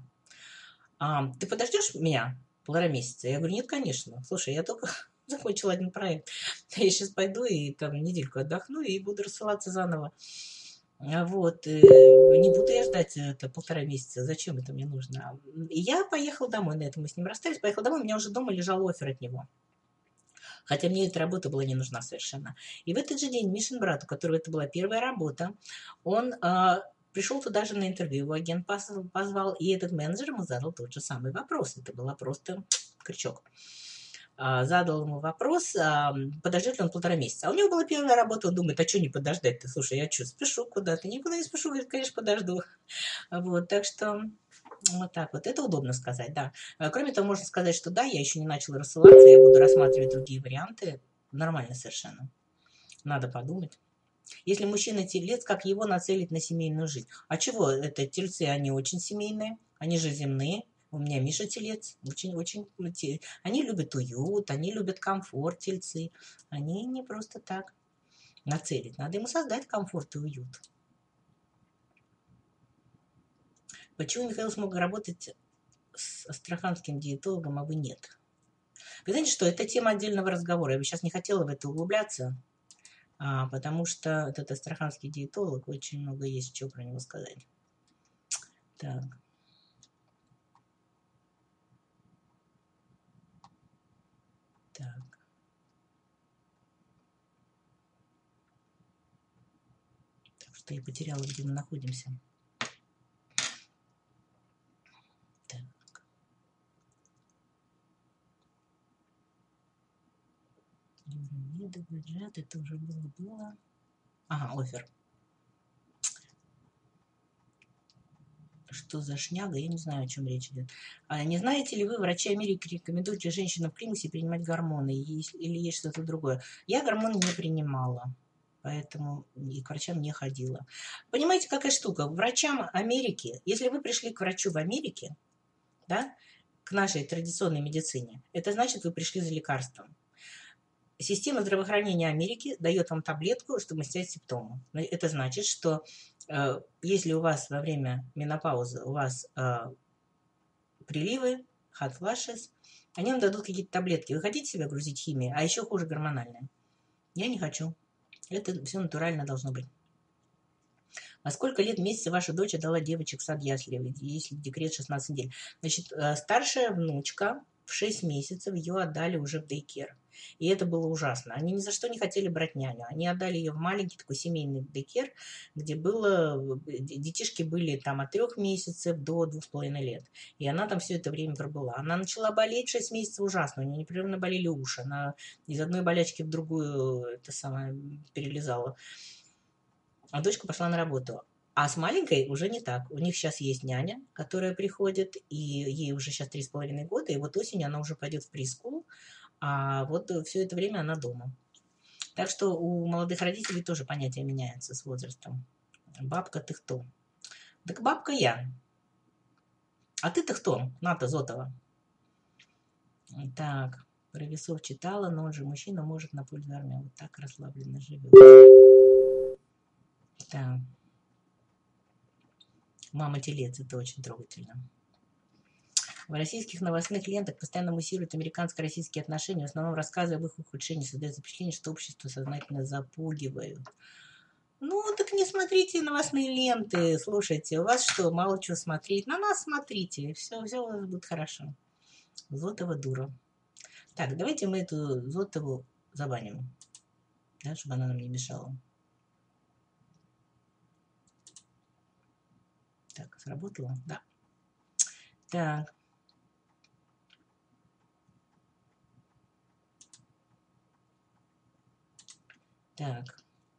Ты подождешь меня 1,5 месяца? Я говорю, нет, конечно. Слушай, я только закончила один проект. Я сейчас пойду и там недельку отдохну и буду рассылаться заново. Вот. Не буду я ждать это 1,5 месяца. Зачем это мне нужно? И я поехала домой. На этом мы с ним расстались. Поехала домой. У меня уже дома лежал оффер от него. Хотя мне эта работа была не нужна совершенно. И в этот же день Мишин брат, у которого это была первая работа, он пришел туда же на интервью. Его агент позвал. И этот менеджер ему задал тот же самый вопрос. Это была просто крючок. Задал ему вопрос, подождет ли он 1,5 месяца. А у него была первая работа, он думает, а что не подождать-то? Слушай, я что, спешу куда-то? Никуда не спешу, говорит, конечно, подожду. Вот, так что вот так вот. Это удобно сказать, да. Кроме того, можно сказать, что да, я еще не начала рассылаться, я буду рассматривать другие варианты. Нормально совершенно. Надо подумать. Если мужчина телец, как его нацелить на семейную жизнь? А чего это? Тельцы, они очень семейные, они же земные. У меня Миша телец, очень-очень... Они любят уют, они любят комфорт, тельцы. Они не просто так нацелить. Надо ему создать комфорт и уют. Почему Михаил смог работать с астраханским диетологом, а вы нет? Вы знаете, что это тема отдельного разговора. Я бы сейчас не хотела в это углубляться, потому что этот астраханский диетолог, очень много есть чего про него сказать. Так. Так. Так что я потеряла, где мы находимся. Так. Пирамида, бюджет, это уже было. Ага, оффер. Что за шняга? Я не знаю, о чем речь идет. Не знаете ли вы, врачи Америки рекомендуют ли женщинам в клинике принимать гормоны или есть что-то другое? Я гормоны не принимала. поэтому и к врачам не ходила. Понимаете, какая штука? Врачам Америки, если вы пришли к врачу в Америке, да, к нашей традиционной медицине, это значит, вы пришли за лекарством. Система здравоохранения Америки дает вам таблетку, чтобы снять симптомы. Это значит, что если у вас во время менопаузы у вас приливы, hot flashes, они вам дадут какие-то таблетки. Вы хотите себя грузить химией, а еще хуже гормональная? Я не хочу. Это все натурально должно быть. А сколько лет месяца ваша дочь отдала девочек в сад ясли, если декрет 16 недель? Значит, старшая внучка в 6 месяцев ее отдали уже в дейкер. И это было ужасно. Они ни за что не хотели брать няню. Они отдали ее в маленький такой семейный дейкер, где было, детишки были там от 3 месяцев до 2,5 лет. И она там все это время пробыла. Она начала болеть в 6 месяцев ужасно. У нее непрерывно болели уши. Она из одной болячки в другую это самое перелезала. А дочка пошла на работу. А с маленькой уже не так. У них сейчас есть няня, которая приходит, и ей уже сейчас 3,5 года, и вот осенью она уже пойдет в прескул, а вот все это время она дома. Так что у молодых родителей тоже понятие меняется с возрастом. Бабка, ты кто? Так бабка я. А ты-то кто? Ната Зотова. Так, про весов читала, но он же мужчина, может на пользу армии. Вот так расслабленно живет. Так. Мама телец, это очень трогательно. В российских новостных лентах постоянно муссируют американско-российские отношения, в основном рассказывая об их ухудшении, создается впечатление, что общество сознательно запугивают. Ну, так не смотрите новостные ленты, слушайте, у вас что, мало чего смотреть? На нас смотрите, все у вас будет хорошо. Зотова дура. Так, давайте мы эту Зотову забаним, да, чтобы она нам не мешала. Так, сработало? Да. Так. Так.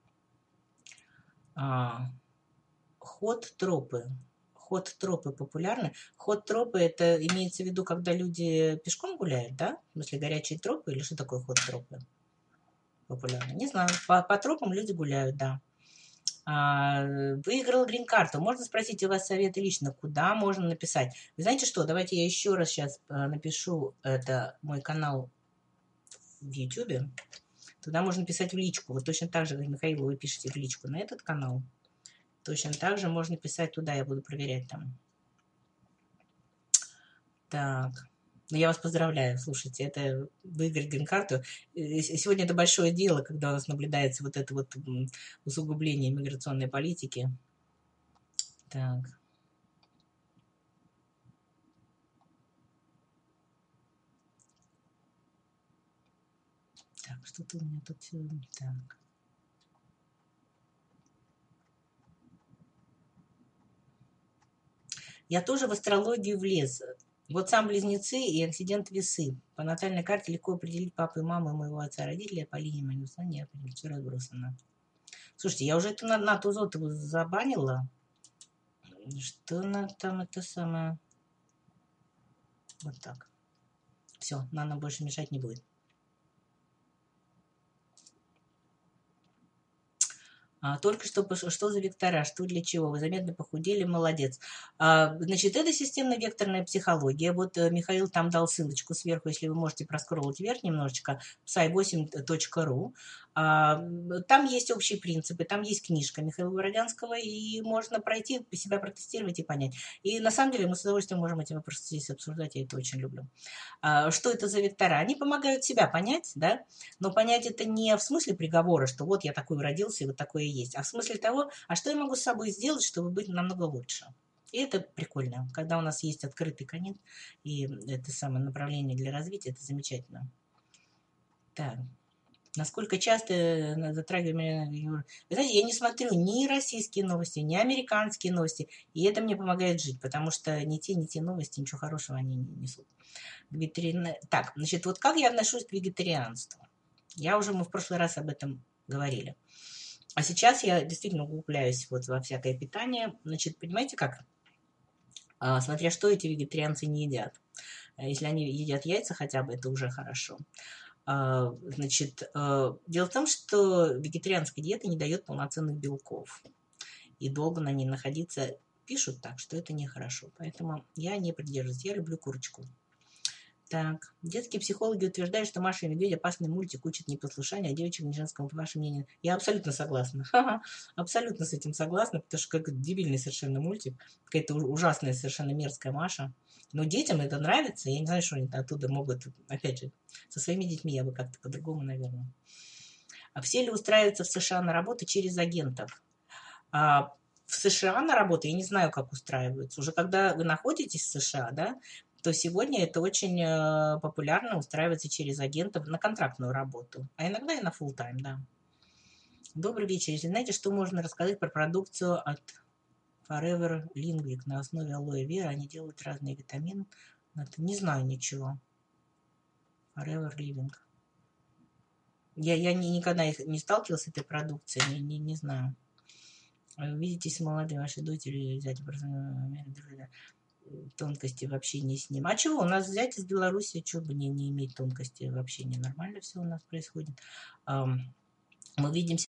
Ход-тропы. Ход-тропы популярны. Ход-тропы это имеется в виду, когда люди пешком гуляют, да? В смысле, горячие тропы или что такое ход-тропы? Популярно. Не знаю. По тропам люди гуляют, да. Выиграла грин-карту. Можно спросить у вас советы лично, куда можно написать. Вы знаете что, давайте я еще раз сейчас напишу, это мой канал в YouTube. Туда можно писать в личку. Вот точно так же, как Михаилу, вы пишете в личку на этот канал. Точно так же можно писать туда, я буду проверять там. Так. Ну, я вас поздравляю, слушайте, это выиграть грин-карту. Сегодня это большое дело, когда у нас наблюдается вот это вот усугубление миграционной политики. Так. Так, что-то у меня тут все... Так. Я тоже в астрологию влез. Вот сам близнецы и акцидент весы. По натальной карте легко определить папу и маму моего отца, родителей, а по линии моего отца не определить. Все разбросано. Слушайте, я уже эту Нату Зотову забанила. Что она там это самое... Вот так. Все, нам больше мешать не будет. Только что за вектора, что для чего? Вы заметно похудели, молодец. Значит, это системно-векторная психология. Вот Михаил там дал ссылочку сверху, если вы можете проскроллить вверх немножечко, psi8.ru. Там есть общие принципы, там есть книжка Михаила Бородянского, и можно пройти, себя протестировать и понять. И на самом деле мы с удовольствием можем эти вопросы здесь обсуждать, я это очень люблю. Что это за вектора? Они помогают себя понять, да, но понять это не в смысле приговора, что вот я такой родился и вот такое есть, а в смысле того, а что я могу с собой сделать, чтобы быть намного лучше. И это прикольно, когда у нас есть открытый конец и это самое направление для развития, это замечательно. Так. Насколько часто затрагиваем... Вы знаете, я не смотрю ни российские новости, ни американские новости, и это мне помогает жить, потому что ни те новости, ничего хорошего они не несут. Так, значит, вот как я отношусь к вегетарианству? Мы в прошлый раз об этом говорили. А сейчас я действительно углубляюсь вот во всякое питание. Значит, понимаете как? Смотря что эти вегетарианцы не едят. Если они едят яйца хотя бы, это уже хорошо. Значит, дело в том, что вегетарианская диета не дает полноценных белков. И долго на ней находиться пишут так, что это нехорошо. Поэтому я не придерживаюсь. Я люблю курочку. Так, детские психологи утверждают, что Маша и Медведь опасный мультик, учит непослушание, а девочек не женскому, по вашему мнению. Я абсолютно согласна. Абсолютно с этим согласна, потому что как дебильный совершенно мультик, какая-то ужасная, совершенно мерзкая Маша. Но детям это нравится, я не знаю, что они оттуда могут, опять же, со своими детьми я бы как-то по-другому, наверное. А все ли устраиваются в США на работу через агентов? В США на работу я не знаю, как устраиваются. Уже когда вы находитесь в США, да, то сегодня это очень популярно устраиваться через агентов на контрактную работу, а иногда и на full time, да. Добрый вечер. Если знаете, что можно рассказать про продукцию от Forever Lingvic на основе алоэ вера, они делают разные витамины. Не знаю ничего. Forever Living. Я никогда не сталкивалась с этой продукцией, не знаю. Видите, с молодыми вашей дочерью взять тонкости в общении с ним. А чего? У нас взять из Беларуси, что бы не иметь тонкости в общении. Нормально все у нас происходит. Мы видимся